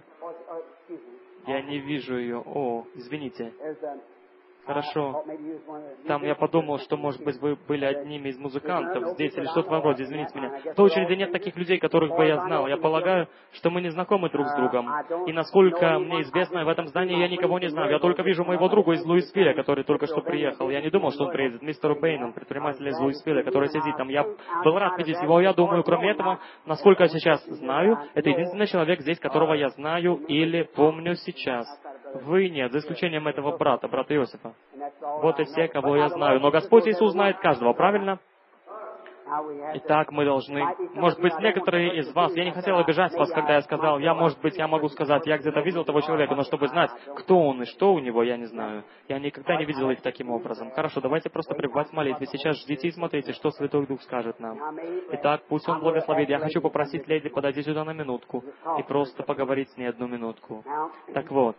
Я не вижу ее. О, извините. Хорошо. Там я подумал, что, может быть, вы были одними из музыкантов здесь или что-то в этом роде, извините меня. В той очереди нет таких людей, которых бы я знал. Я полагаю, что мы не знакомы друг с другом. И насколько мне известно, в этом здании я никого не знаю. Я только вижу моего друга из Луисвилля, который только что приехал. Я не думал, что он приедет. Мистер Бэйн, он предприниматель из Луисвилля, который сидит там. Я был рад видеть его. Я думаю, кроме этого, насколько я сейчас знаю, это единственный человек здесь, которого я знаю или помню сейчас. Вы нет, за исключением этого брата Иосифа. Вот и все, кого я знаю. Но Господь Иисус знает каждого, правильно? Итак, мы должны... Может быть, некоторые из вас... Я не хотел обижать вас, когда я сказал, может быть, я могу сказать, я где-то видел того человека, но чтобы знать, кто он и что у него, я не знаю. Я никогда не видел их таким образом. Хорошо, давайте просто пребывать в молитве. Сейчас ждите и смотрите, что Святой Дух скажет нам. Итак, пусть Он благословит. Я хочу попросить леди подойти сюда на минутку и просто поговорить с ней 1 минутку. Так вот,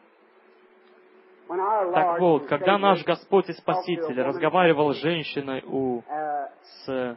когда наш Господь и Спаситель разговаривал с женщиной с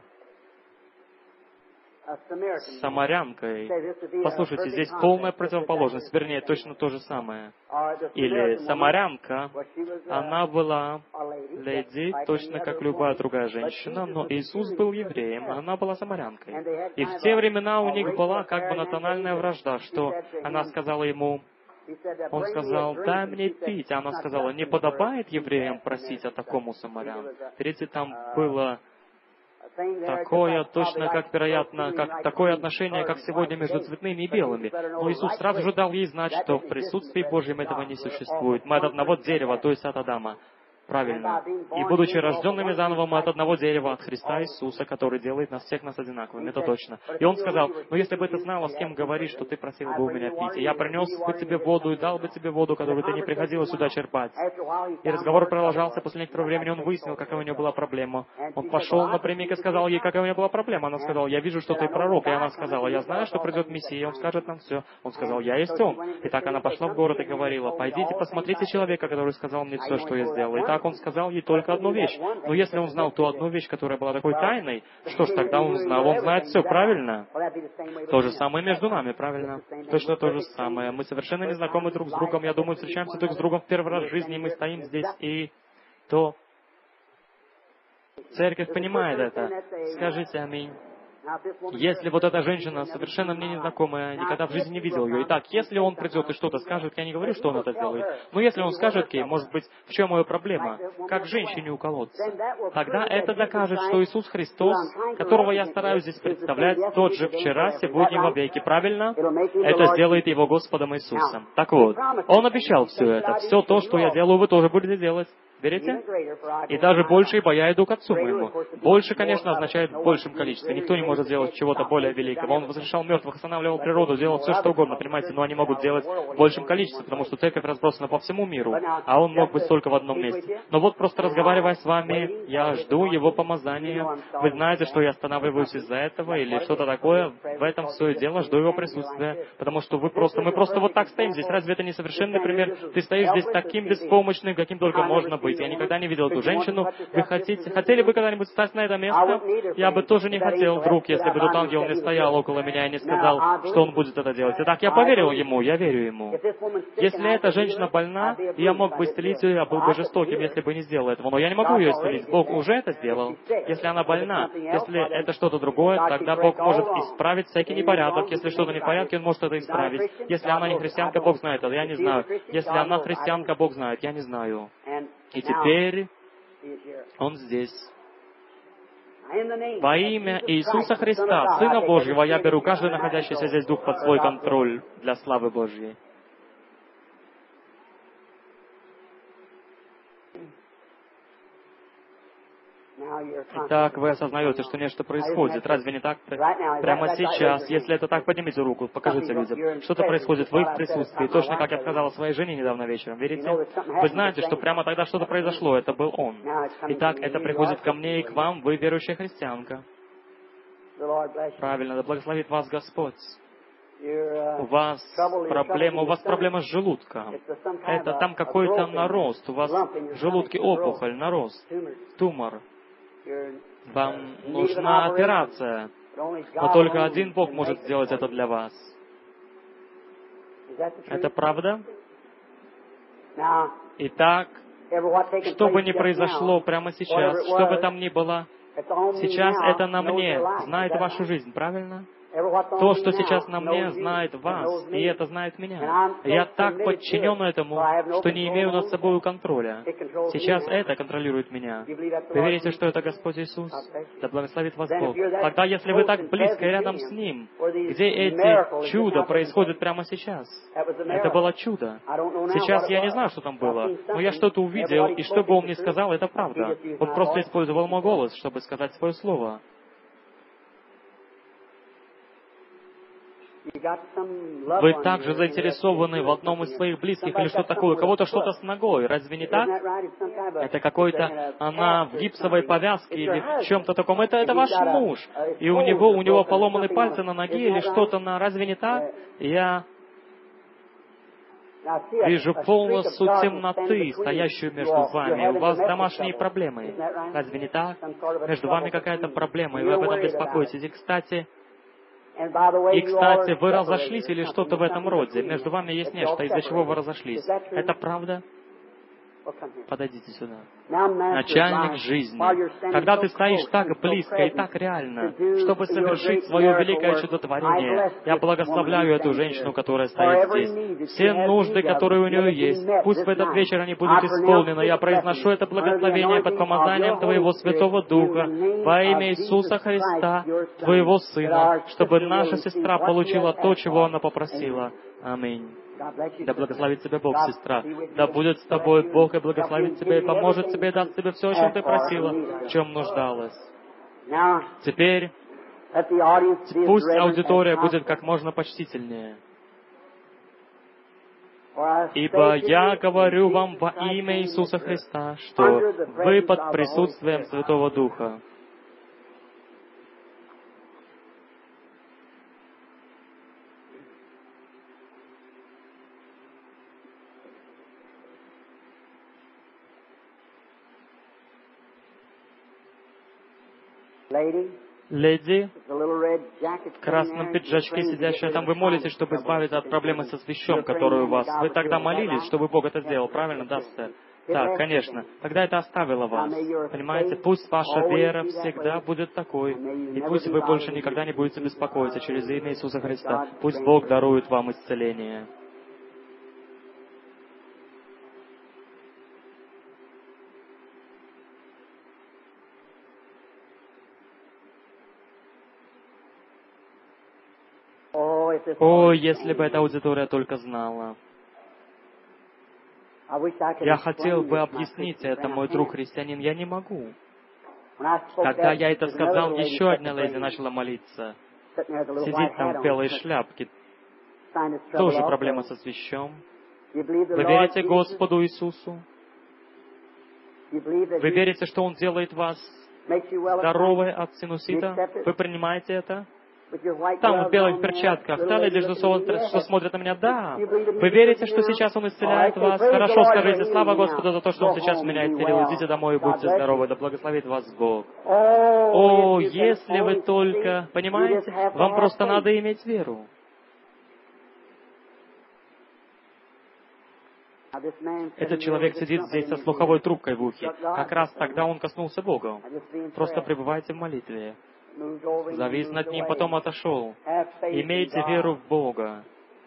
самарянкой, послушайте, здесь полная противоположность, вернее, точно то же самое. Или самарянка, она была леди, точно как любая другая женщина, но Иисус был евреем, а она была самарянкой. И в те времена у них была как бы национальная вражда, что она сказала ему, он сказал, дай мне пить, а она сказала, не подобает евреям просить о таком у самарян. Видите, там было такое, точно как, вероятно, как такое отношение, как сегодня между цветными и белыми. Но Иисус сразу же дал ей знать, что в присутствии Божьем этого не существует. Мы от одного дерева, то есть от Адама. Правильно. И будучи рожденными заново, мы от одного дерева, от Христа Иисуса, который делает всех нас одинаковыми. Это точно. И он сказал, если бы ты знала, с кем говоришь, что ты просил бы у меня пить, и я принес бы тебе воду и дал бы тебе воду, которую ты не приходила сюда черпать. И разговор продолжался. После некоторого времени он выяснил, какая у нее была проблема. Он пошел напрямик и сказал ей, какая у нее была проблема. Она сказала, я вижу, что ты пророк. И она сказала, я знаю, что придет Мессия, и он скажет нам все. Он сказал, я есть он. И так она пошла в город и говорила, пойдите, посмотрите человека, который сказал мне все, что я сделал. И так он сказал ей только одну вещь. Но если он знал ту одну вещь, которая была такой тайной, что ж, тогда он знал, он знает все, правильно? То же самое между нами, правильно? Точно то же самое. Мы совершенно не знакомы друг с другом, я думаю, встречаемся друг с другом в первый раз в жизни, и мы стоим здесь, и то церковь понимает это. Скажите аминь. Если вот эта женщина совершенно мне незнакомая, никогда в жизни не видел ее. Итак, если он придет и что-то скажет, я не говорю, что он это сделает. Но если он скажет ей, может быть, в чем ее проблема? Как женщине уколоться? Тогда это докажет, что Иисус Христос, которого я стараюсь здесь представлять, тот же вчера, сегодня, во веки. Правильно? Это сделает его Господом Иисусом. Так вот, Он обещал все это. Все то, что я делаю, вы тоже будете делать. Верите? И даже больше, ибо я иду к Отцу моему. Больше, конечно, означает в большем количестве. Никто не может сделать чего-то более великого. Он воскрешал мертвых, останавливал природу, делал все, что угодно, понимаете, но они могут делать в большем количестве, потому что церковь разбросана по всему миру, а он мог быть только в одном месте. Но вот просто разговаривая с вами, я жду его помазания. Вы знаете, что я останавливаюсь из-за этого или что-то такое. В этом все и дело, жду его присутствия, потому что мы просто вот так стоим здесь. Разве это не совершенный пример? Ты стоишь здесь таким беспомощным, каким только можно быть. Я никогда не видел эту женщину. Вы хотели бы когда-нибудь встать на это место? Я бы тоже не хотел, вдруг, если бы тот ангел не стоял около меня и не сказал, что он будет это делать. Итак, я поверил ему, я верю ему. Если эта женщина больна, я мог бы исцелить ее, я был бы жестоким, если бы не сделал этого. Но я не могу ее исцелить. Бог уже это сделал. Если она больна, если это что-то другое, тогда Бог может исправить всякий непорядок. Если что-то не в порядке, Он может это исправить. Если она не христианка, Бог знает это, я не знаю. Если она христианка, Бог знает, я не знаю. И теперь Он здесь. Во имя Иисуса Христа, Сына Божьего, я беру каждый находящийся здесь дух под свой контроль для славы Божьей. Итак, вы осознаете, что нечто происходит. Разве не так? Прямо сейчас, если это так, поднимите руку, покажите людям. Что-то происходит в их присутствии, точно как я сказала своей жене недавно вечером. Верите? Вы знаете, что прямо тогда что-то произошло, это был Он. Итак, это приходит ко мне и к вам, вы верующая христианка. Правильно, да благословит вас Господь. У вас проблема с желудком. Это там какой-то нарост. У вас в желудке опухоль, нарост, тумор. Вам нужна операция. Но только один Бог может сделать это для вас. Это правда? Итак, что бы ни произошло прямо сейчас, что бы там ни было, сейчас это на мне, знает вашу жизнь, правильно? То, что сейчас на мне, знает вас, и это знает меня. Я так подчинен этому, что не имею над собой контроля. Сейчас это контролирует меня. Вы верите, что это Господь Иисус? Да благословит вас Бог. Тогда, если вы так близко и рядом с Ним, где эти чуда происходят прямо сейчас? Это было чудо. Сейчас я не знаю, что там было, но я что-то увидел, и что бы Он ни сказал, это правда. Он просто использовал мой голос, чтобы сказать свое слово. Вы также заинтересованы в одном из своих близких или что-то такое, у кого-то что-то с ногой, разве не так? Это какой-то, она в гипсовой повязке или в чем-то таком. Это ваш муж, и у него поломаны пальцы на ноге или что-то на... Разве не так? Я вижу полностью темноты, стоящую между вами. У вас домашние проблемы. Разве не так? Между вами какая-то проблема, и вы об этом беспокоитесь. И, кстати, вы разошлись или что-то в этом роде. Между вами есть нечто, из-за чего вы разошлись. Это правда? Подойдите сюда. Начальник жизни. Когда ты стоишь так близко и так реально, чтобы совершить свое великое чудотворение, я благословляю эту женщину, которая стоит здесь. Все нужды, которые у нее есть, пусть в этот вечер они будут исполнены. Я произношу это благословение под помазанием Твоего Святого Духа во имя Иисуса Христа, Твоего Сына, чтобы наша сестра получила то, чего она попросила. Аминь. Да благословит тебя Бог, сестра. Да будет с тобой Бог и благословит тебя, и поможет тебе, и даст тебе все, о чем ты просила, в чем нуждалась. Теперь пусть аудитория будет как можно почтительнее. Ибо я говорю вам во имя Иисуса Христа, что вы под присутствием Святого Духа. Леди в красном пиджачке, сидящая там, вы молитесь, чтобы избавиться от проблемы со свящом, которая у вас. Вы тогда молились, чтобы Бог это сделал, правильно, да, сэр? Так, конечно. Тогда это оставило вас. Понимаете, пусть ваша вера всегда будет такой. И пусть вы больше никогда не будете беспокоиться через имя Иисуса Христа. Пусть Бог дарует вам исцеление. О, если бы эта аудитория только знала. Я хотел бы объяснить это, мой друг христианин, я не могу. Когда я это сказал, еще одна леди начала молиться. Сидит там в белой шляпке. Тоже проблема со свящом. Вы верите Господу Иисусу? Вы верите, что Он делает вас здоровой от синусита? Вы принимаете это? Там, в белых перчатках, та леди, что смотрит на меня, да. Вы верите, что сейчас Он исцеляет вас? Хорошо, скажите, слава Господу за то, что Он сейчас меня исцелил. Идите домой и будьте здоровы, да благословит вас Бог. О, если вы только, понимаете, вам просто надо иметь веру. Этот человек сидит здесь со слуховой трубкой в ухе. Как раз тогда он коснулся Бога. Просто пребывайте в молитве. Завис над ним, потом отошел. Имейте веру в Бога.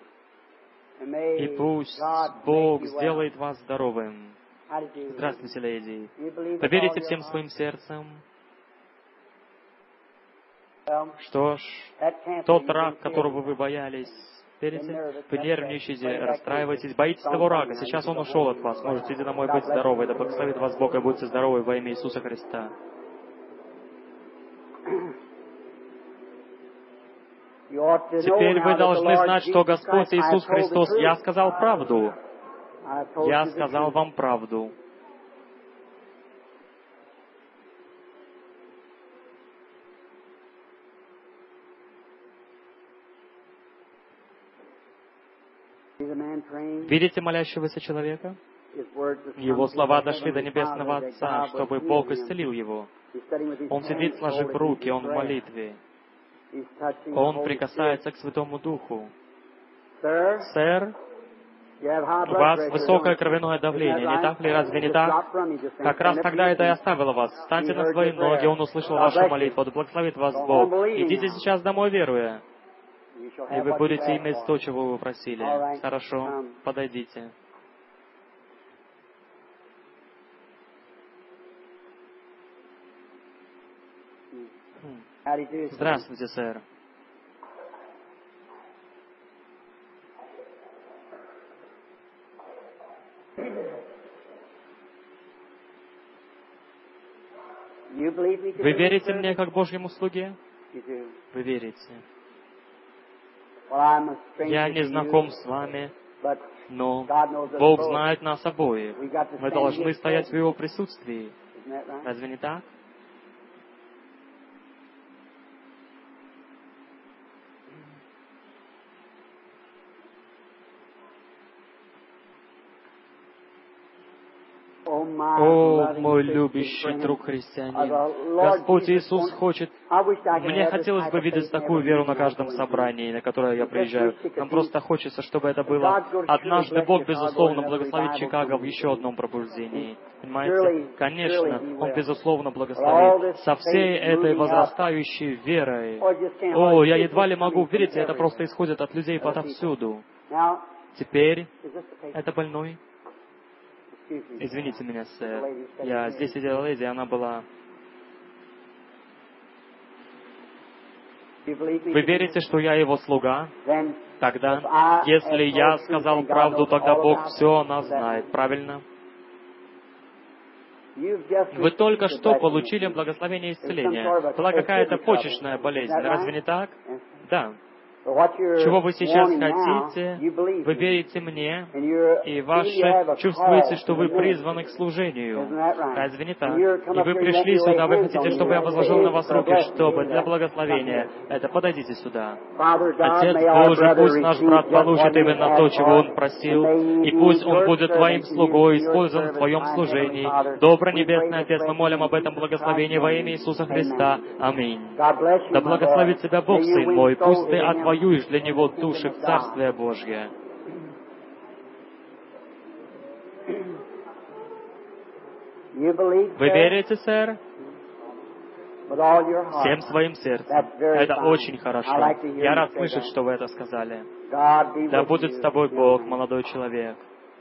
И пусть Бог сделает вас здоровым. Здравствуйте, леди. Поверите всем своим сердцем. Что ж, тот рак, которого вы боялись, верите? Вы нервничаете, расстраиваетесь, боитесь того рака. Сейчас он ушел от вас. Можете идти домой, быть здоровы. Да благословит вас Бог, и будьте здоровы во имя Иисуса Христа. Теперь вы должны знать, что Господь Иисус Христос, я сказал правду. Я сказал вам правду. Видите молящегося человека? Его слова дошли до Небесного Отца, чтобы Бог исцелил его. Он сидит, сложив руки, он в молитве. Он прикасается к Святому Духу. Сэр, у вас высокое кровяное давление, не так ли? Разве не так? Как раз тогда это и оставило вас. Встаньте на свои ноги, Он услышал вашу молитву, да благословит вас Бог. Идите сейчас домой, веруя, и вы будете иметь то, чего вы просили. Хорошо, подойдите. Здравствуйте, сэр. Вы верите мне как Божьему слуге? Вы верите. Я не знаком с вами, но Бог знает нас обоих. Мы должны стоять в Его присутствии. Разве не так? О, мой любящий друг христианин, Господь Иисус хочет... Мне хотелось бы видеть такую веру на каждом собрании, на которое я приезжаю. Нам просто хочется, чтобы это было. Однажды Бог, безусловно, благословит Чикаго в еще одном пробуждении. Понимаете? Конечно, Он, безусловно, благословит. Со всей этой возрастающей верой. О, я едва ли могу верить, это просто исходит от людей отовсюду. Теперь, это больной. Извините меня, сэр. Здесь сидела леди, она была... Вы верите, что я его слуга? Тогда, если я сказал правду, тогда Бог все о нас знает. Правильно? Вы только что получили благословение исцеления. Была какая-то почечная болезнь. Разве не так? Да. Чего вы сейчас хотите, вы верите мне, и чувствуете, что вы призваны к служению. Разве не так? И вы пришли сюда, вы хотите, чтобы я возложил на вас руки, чтобы для благословения. Подойдите сюда. Отец Божий, пусть наш брат получит именно то, чего он просил, и пусть он будет Твоим слугой, использован в Твоем служении. Добрый Небесный Отец, мы молим об этом благословении во имя Иисуса Христа. Аминь. Да благословит Тебя Бог, Сын мой, пусть Ты отвоюешь для него души в Царствие Божье. Вы верите, сэр? Всем своим сердцем. Это очень хорошо. Я рад слышать, что вы это сказали. Да будет с тобой Бог, молодой человек.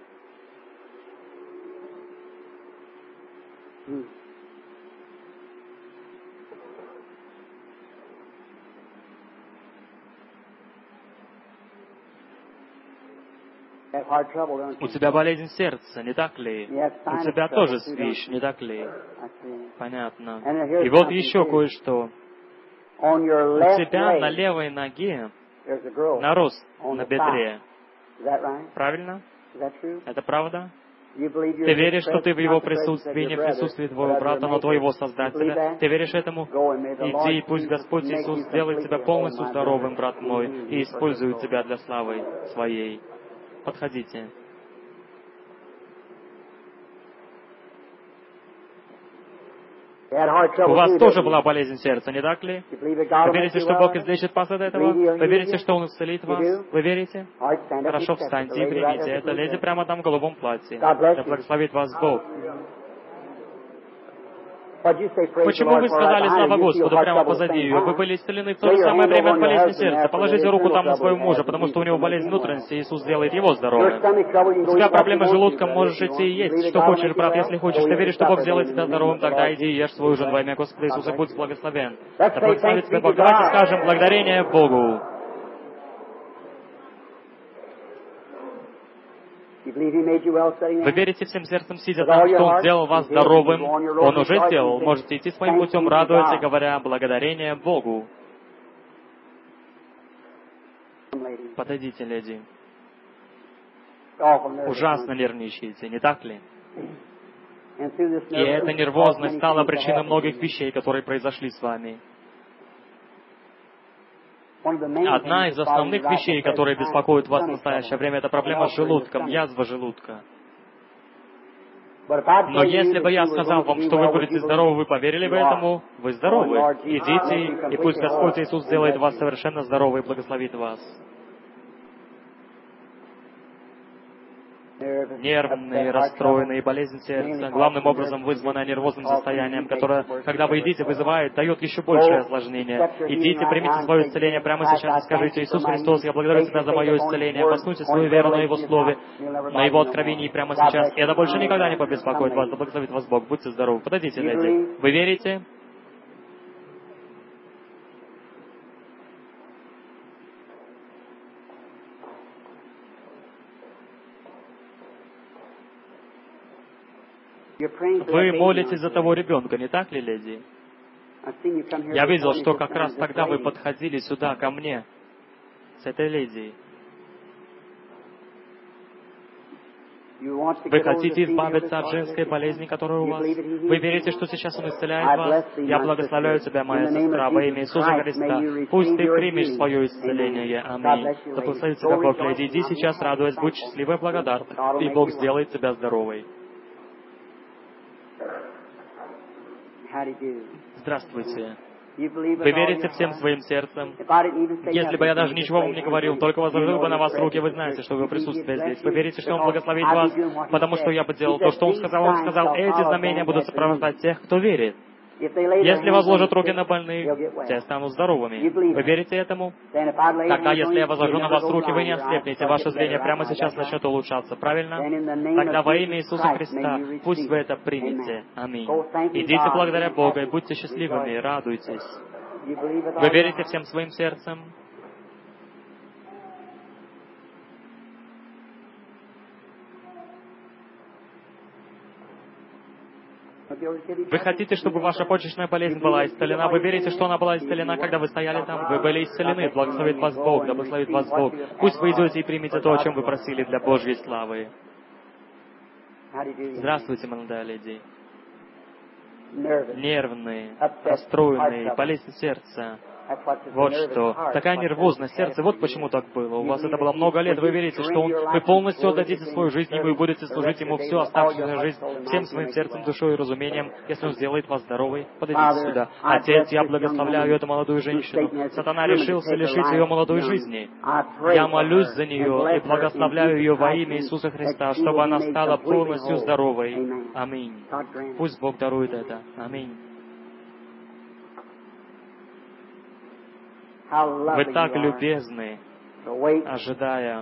У тебя болезнь сердца, не так ли? У тебя тоже свищ, не так ли? Понятно. И вот еще кое-что. У тебя на левой ноге нарост на бедре. Правильно? Это правда? Ты веришь, что ты в его присутствии, не в присутствии твоего брата, но твоего Создателя? Ты веришь этому? Иди, и пусть Господь Иисус сделает тебя полностью здоровым, брат мой, и использует тебя для славы своей. Подходите. У вас тоже была болезнь сердца, не так ли? Вы верите, что Бог излечит вас от этого? Вы верите, что Он исцелит вас? Вы верите? Хорошо, встаньте и примите это. Леди прямо там в голубом платье. Да благословит вас Бог. Почему вы сказали «Слава Господу» прямо позади ее? Вы были исцелены в то же самое время от болезни сердца. Положите руку там на своего мужа, потому что у него болезнь внутренности, и Иисус сделает его здоровым. У тебя проблемы с желудком, можешь идти и есть, что хочешь, брат, если хочешь. Ты веришь, что Бог сделает тебя здоровым, тогда иди и ешь свой ужин во имя Господа Иисуса, будь благословен. Да благословит тебя Бог. Давайте скажем благодарение Богу. Вы верите всем сердцем, сидя там, что Он сделал вас здоровым? Он уже сделал. Можете идти своим путем, радуясь и говоря благодарение Богу. Подойдите, леди. Ужасно нервничаете, не так ли? И эта нервозность стала причиной многих вещей, которые произошли с вами. Одна из основных вещей, которые беспокоят вас в настоящее время, это проблема с желудком, язва желудка. Но если бы я сказал вам, что вы будете здоровы, вы поверили бы этому? Вы здоровы. Идите, и пусть Господь Иисус сделает вас совершенно здоровы и благословит вас. Нервные, расстроенные, болезнь сердца, главным образом вызванная нервозным состоянием, которое, когда вы едите, вызывает, дает еще большее осложнение. Идите, примите свое исцеление прямо сейчас и скажите: Иисус Христос, я благодарю Тебя за мое исцеление. Поснуйте свою веру на Его Слове, на Его откровении прямо сейчас. И это больше никогда не побеспокоит вас, да благословит вас Бог. Будьте здоровы. Подойдите, леди. Вы верите? Вы молитесь за того ребенка, не так ли, леди? Я видел, что как раз тогда вы подходили сюда, ко мне. с этой леди. Вы хотите избавиться от женской болезни, которая у вас? Вы верите, что сейчас Он исцеляет вас? Я благословляю тебя, моя сестра, во имя Иисуса Христа. Пусть ты примешь свое исцеление. Аминь. Да благословит тебя Бог, леди. Иди сейчас, радуясь, будь счастливой и благодарна. И Бог сделает тебя здоровой. Здравствуйте. Вы верите всем своим сердцем? Если бы я даже ничего вам не говорил, только возложил бы на вас руки, вы знаете, что Его присутствие здесь. Вы верите, что Он благословит вас, потому что я бы делал то, что Он сказал, эти знамения будут сопровождать тех, кто верит. Если возложат руки на больных, те станут здоровыми. Вы верите этому? Тогда, если я возложу на вас руки, вы не ослепнете, ваше зрение прямо сейчас начнет улучшаться, правильно? Тогда во имя Иисуса Христа пусть вы это примете. Аминь. Идите благодаря Бога и будьте счастливыми, радуйтесь. Вы верите всем своим сердцем? Вы хотите, чтобы ваша почечная болезнь была исцелена? Вы верите, что она была исцелена, когда вы стояли там? Вы были исцелены. Благословит вас Бог, да благословит вас Бог. Пусть вы идете и примете то, о чем вы просили для Божьей славы. Здравствуйте, молодая леди. Нервные, расстроенные, болезнь сердца. Вот что. Такая нервозность сердца, вот почему так было. У вас это было много лет, вы верите, что вы полностью отдадите свою жизнь, и вы будете служить Ему всю оставшуюся жизнь, всем своим сердцем, душой и разумением, если Он сделает вас здоровой. Подойдите сюда. Отец, я благословляю эту молодую женщину. Сатана решился лишить ее молодой жизни. Я молюсь за нее и благословляю ее во имя Иисуса Христа, чтобы она стала полностью здоровой. Аминь. Пусть Бог дарует это. Аминь. Вы так любезны, ожидая.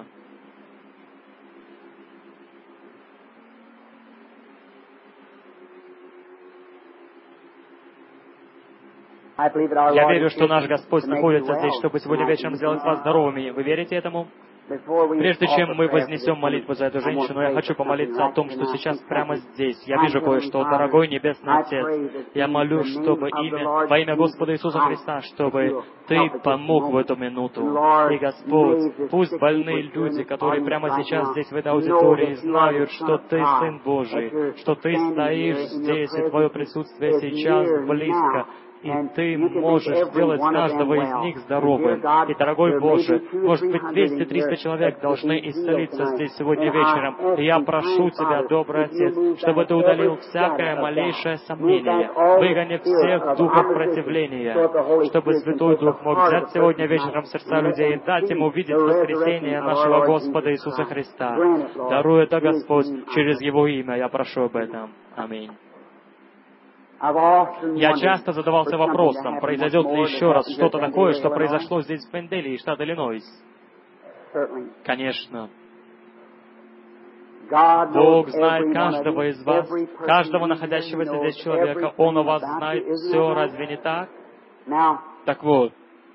Я верю, что наш Господь находится здесь, чтобы сегодня вечером сделать вас здоровыми. Вы верите этому? Прежде чем мы вознесем молитву за эту женщину, я хочу помолиться о том, что сейчас прямо здесь. Я вижу кое-что. Дорогой Небесный Отец, я молю, чтобы во имя Господа Иисуса Христа, чтобы Ты помог в эту минуту. И, Господь, пусть больные люди, которые прямо сейчас здесь в этой аудитории, знают, что Ты Сын Божий, что Ты стоишь здесь, и Твое присутствие сейчас близко. И Ты можешь сделать каждого из них здоровым. И, дорогой Боже, может быть, 200-300 человек должны исцелиться здесь сегодня вечером. И я прошу Тебя, добрый Отец, чтобы Ты удалил всякое малейшее сомнение, выгони всех духов противления, чтобы Святой Дух мог взять сегодня вечером сердца людей и дать им увидеть воскресение нашего Господа Иисуса Христа. Даруй это, Господь, через Его имя. Я прошу об этом. Аминь. Я часто задавался вопросом, произойдет ли еще раз что-то такое, что произошло здесь в Пенделии, штат Иллинойс. Конечно. Бог знает каждого из вас, каждого находящегося здесь человека. Он о вас знает все, разве не так? Так вот,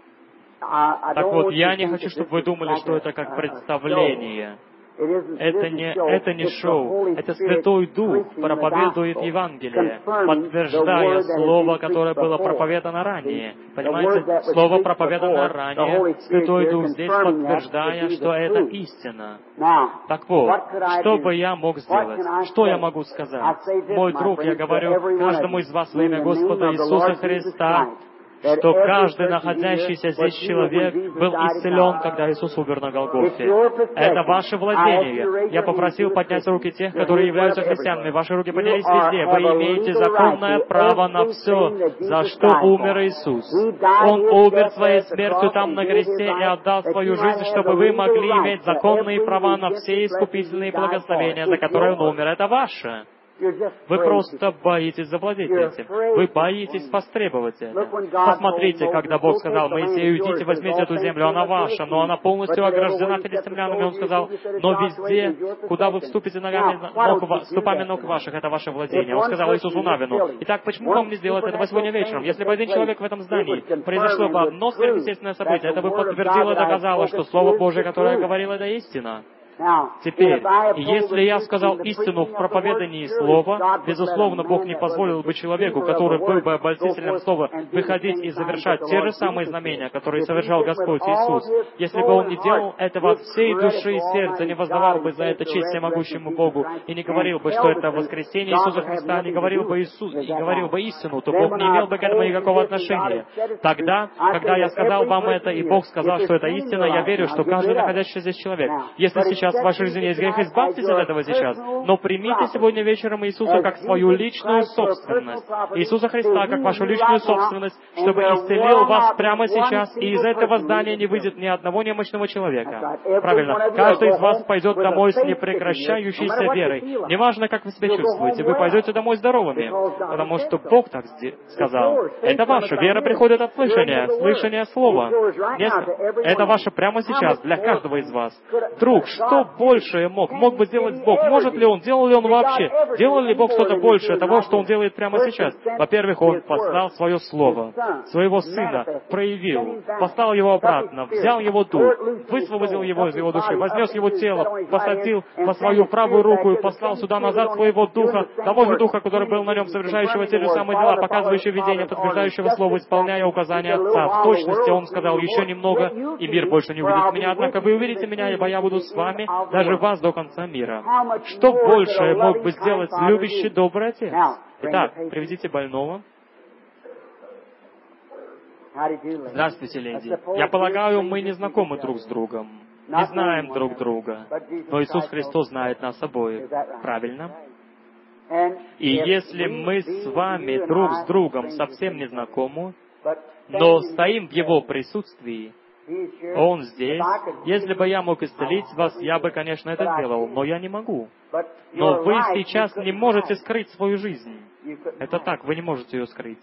я не хочу, чтобы вы думали, что это как представление. Это не шоу. Это Святой Дух проповедует Евангелие, подтверждая слово, которое было проповедано ранее. Понимаете? Слово проповедано ранее. Святой Дух здесь подтверждая, что это истина. Так вот, что бы я мог сделать? Что я могу сказать? Мой друг, я говорю каждому из вас во имя Господа Иисуса Христа, что каждый находящийся здесь человек был исцелен, когда Иисус умер на Голгофе. Это ваше владение. Я попросил поднять руки тех, которые являются христианами. Ваши руки поднялись везде. Вы имеете законное право на все, за что умер Иисус. Он умер своей смертью там на кресте и отдал свою жизнь, чтобы вы могли иметь законные права на все искупительные благословения, за которые Он умер. Это ваше. Вы просто боитесь завладеть этим. Вы боитесь востребовать это. Посмотрите, когда Бог сказал Моисею, идите, возьмите эту землю, она ваша, но она полностью ограждена филистимлянами. Он сказал, но везде, куда вы вступите ступами ног ваших, это ваше владение. Он сказал Иисусу Навину. Итак, почему вам не сделать этого сегодня вечером? Если бы один человек в этом здании произошло бы одно сверхъестественное событие, это бы подтвердило и доказало, что Слово Божие, которое говорило, это истина. Теперь, если я сказал истину в проповедании Слова, безусловно, Бог не позволил бы человеку, который был бы обольстителем Слова, выходить и завершать те же самые знамения, которые совершал Господь Иисус. Если бы Он не делал этого от всей души и сердца, не воздавал бы за это честь всемогущему Богу, и не говорил бы, что это воскресение Иисуса Христа, не говорил бы истину, то Бог не имел бы к этому никакого отношения. Тогда, когда я сказал вам это, и Бог сказал, что это истина, я верю, что каждый находящийся здесь человек, если сейчас в вашей жизни есть грех, избавьтесь от этого сейчас, но примите сегодня вечером Иисуса как свою личную собственность. Иисуса Христа как вашу личную собственность, чтобы исцелил вас прямо сейчас, и из этого здания не выйдет ни одного немощного человека. Правильно. Каждый из вас пойдет домой с непрекращающейся верой. Неважно, как вы себя чувствуете, вы пойдете домой здоровыми, потому что Бог так сказал. Это ваша вера приходит от слышания слова. Это ваше прямо сейчас, для каждого из вас. Друг, что большее мог бы сделать Бог? Может ли Он? Делал ли Он вообще? Делал ли Бог что-то большее того, что Он делает прямо сейчас? Во-первых, Он послал Свое Слово, Своего Сына, проявил, послал Его обратно, взял Его дух, высвободил Его из Его души, вознес Его тело, посадил по Свою правую руку и послал сюда назад Своего Духа, того же Духа, который был на Нем, совершающего те же самые дела, показывающего видение, подтверждающего Слово, исполняя указания Отца. В точности Он сказал: еще немного, и мир больше не увидит меня, однако вы увидите меня, ибо я буду с вами, даже вас до конца мира. Что большее мог бы сделать любящий добрый Отец? Итак, приведите больного. Здравствуйте, леди. Я полагаю, мы не знакомы друг с другом, не знаем друг друга, но Иисус Христос знает нас обоих. Правильно? И если мы с вами друг с другом совсем не знакомы, но стоим в Его присутствии, Он здесь. Если бы я мог исцелить вас, я бы, конечно, это сделал, но я не могу. Но вы сейчас не можете скрыть свою жизнь. Это так, вы не можете ее скрыть.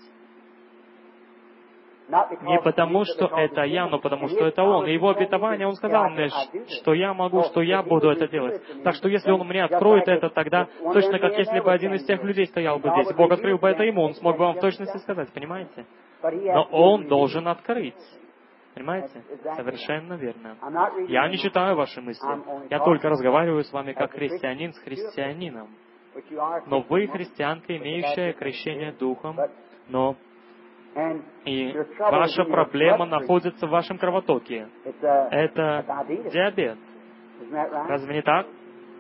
Не потому, что это я, но потому, что это Он. И Его обетование, Он сказал мне, что я могу, что я буду это делать. Так что если Он мне откроет это, тогда точно как если бы один из тех людей стоял бы здесь, Бог открыл бы это ему, Он смог бы вам в точности сказать, понимаете? Но Он должен открыть. Понимаете? Совершенно верно. Я не читаю ваши мысли. Я только разговариваю с вами как христианин с христианином. Но вы христианка, имеющая крещение Духом, но и ваша проблема находится в вашем кровотоке. Это диабет. Разве не так?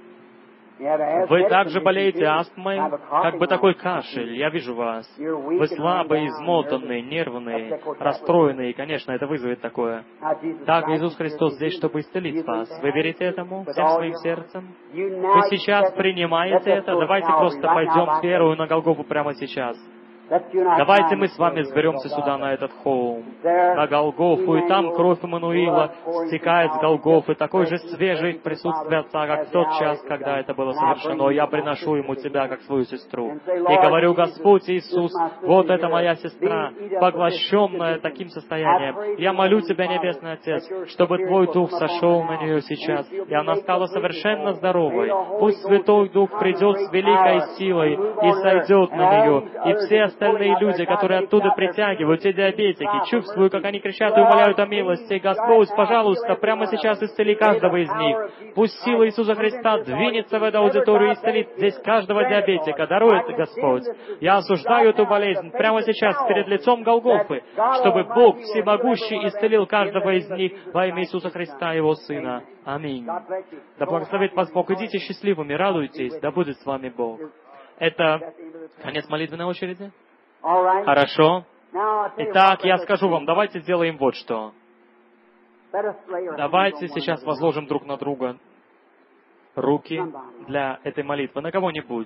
Вы также болеете астмой, как бы такой кашель. Я вижу вас. Вы слабые, измотанные, нервные, расстроенные. И, конечно, это вызовет такое. Так, Иисус Христос здесь, чтобы исцелить вас. Вы верите этому всем своим сердцем? Вы сейчас принимаете это? Давайте просто пойдем с верою на Голгофу прямо сейчас. Давайте мы с вами сберемся сюда, на этот холм, на Голгофу, и там кровь Иммануила стекает с Голгофы, такой же свежий в присутствии Отца, как в тот час, когда это было совершено. Я приношу ему тебя, как свою сестру. И говорю: Господь Иисус, вот это моя сестра, поглощенная таким состоянием. Я молю Тебя, Небесный Отец, чтобы Твой Дух сошел на нее сейчас, и она стала совершенно здоровой. Пусть Святой Дух придет с великой силой и сойдет на нее, и все остальные люди, которые оттуда притягивают, те диабетики, чувствую, как они кричат и умоляют о милости. Господь, пожалуйста, прямо сейчас исцели каждого из них. Пусть сила Иисуса Христа двинется в эту аудиторию и исцелит здесь каждого диабетика. Даруй это, Господь. Я осуждаю эту болезнь прямо сейчас перед лицом Голгофы, чтобы Бог Всемогущий исцелил каждого из них во имя Иисуса Христа, Его Сына. Аминь. Да благословит вас Бог. Идите счастливыми, радуйтесь, да будет с вами Бог. Это конец молитвенной очереди? Хорошо. Итак, я скажу вам, давайте сделаем вот что. Давайте сейчас возложим друг на друга руки для этой молитвы, на кого-нибудь.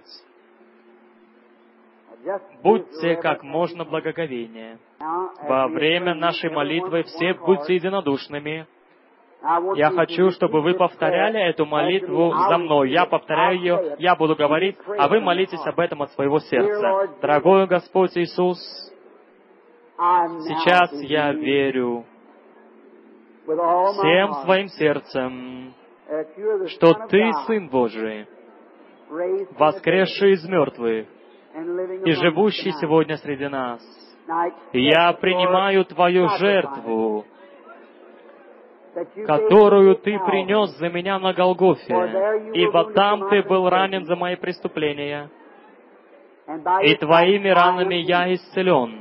Будьте как можно благоговейнее. Во время нашей молитвы все будьте единодушными. Я хочу, чтобы вы повторяли эту молитву за мной. Я повторяю ее, я буду говорить, а вы молитесь об этом от своего сердца. Дорогой Господь Иисус, сейчас я верю всем своим сердцем, что Ты Сын Божий, воскресший из мертвых и живущий сегодня среди нас. Я принимаю Твою жертву которую Ты принес за меня на Голгофе, ибо там Ты был ранен за мои преступления, и Твоими ранами я исцелен.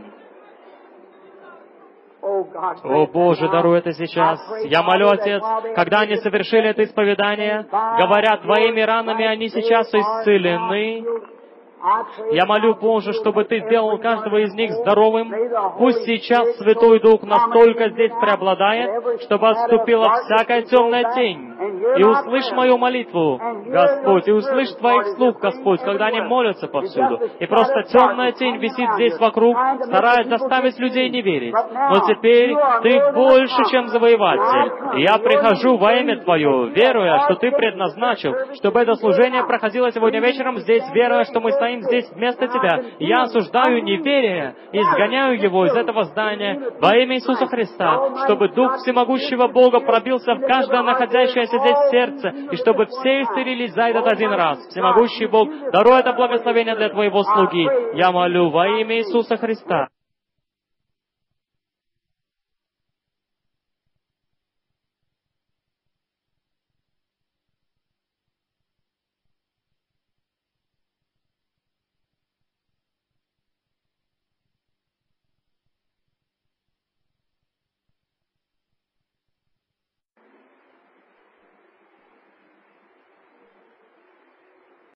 О Боже, даруй это сейчас. Я молю, Отец, когда они совершили это исповедание, говоря, Твоими ранами они сейчас исцелены. Я молю, Боже, чтобы Ты сделал каждого из них здоровым. Пусть сейчас Святой Дух настолько здесь преобладает, чтобы отступила всякая темная тень. И услышь мою молитву, Господь, и услышь Твоих слуг, Господь, когда они молятся повсюду. И просто темная тень висит здесь вокруг, стараясь заставить людей не верить. Но теперь Ты больше, чем завоеватель. И я прихожу во имя Твое, веруя, что Ты предназначил, чтобы это служение проходило сегодня вечером здесь, веруя, что мы стоим здесь вместо Тебя. Я осуждаю неверие и изгоняю его из этого здания во имя Иисуса Христа, чтобы Дух Всемогущего Бога пробился в каждое находящееся здесь сердце, и чтобы все исцелились за этот один раз. Всемогущий Бог, даруй это благословение для Твоего слуги. Я молю во имя Иисуса Христа.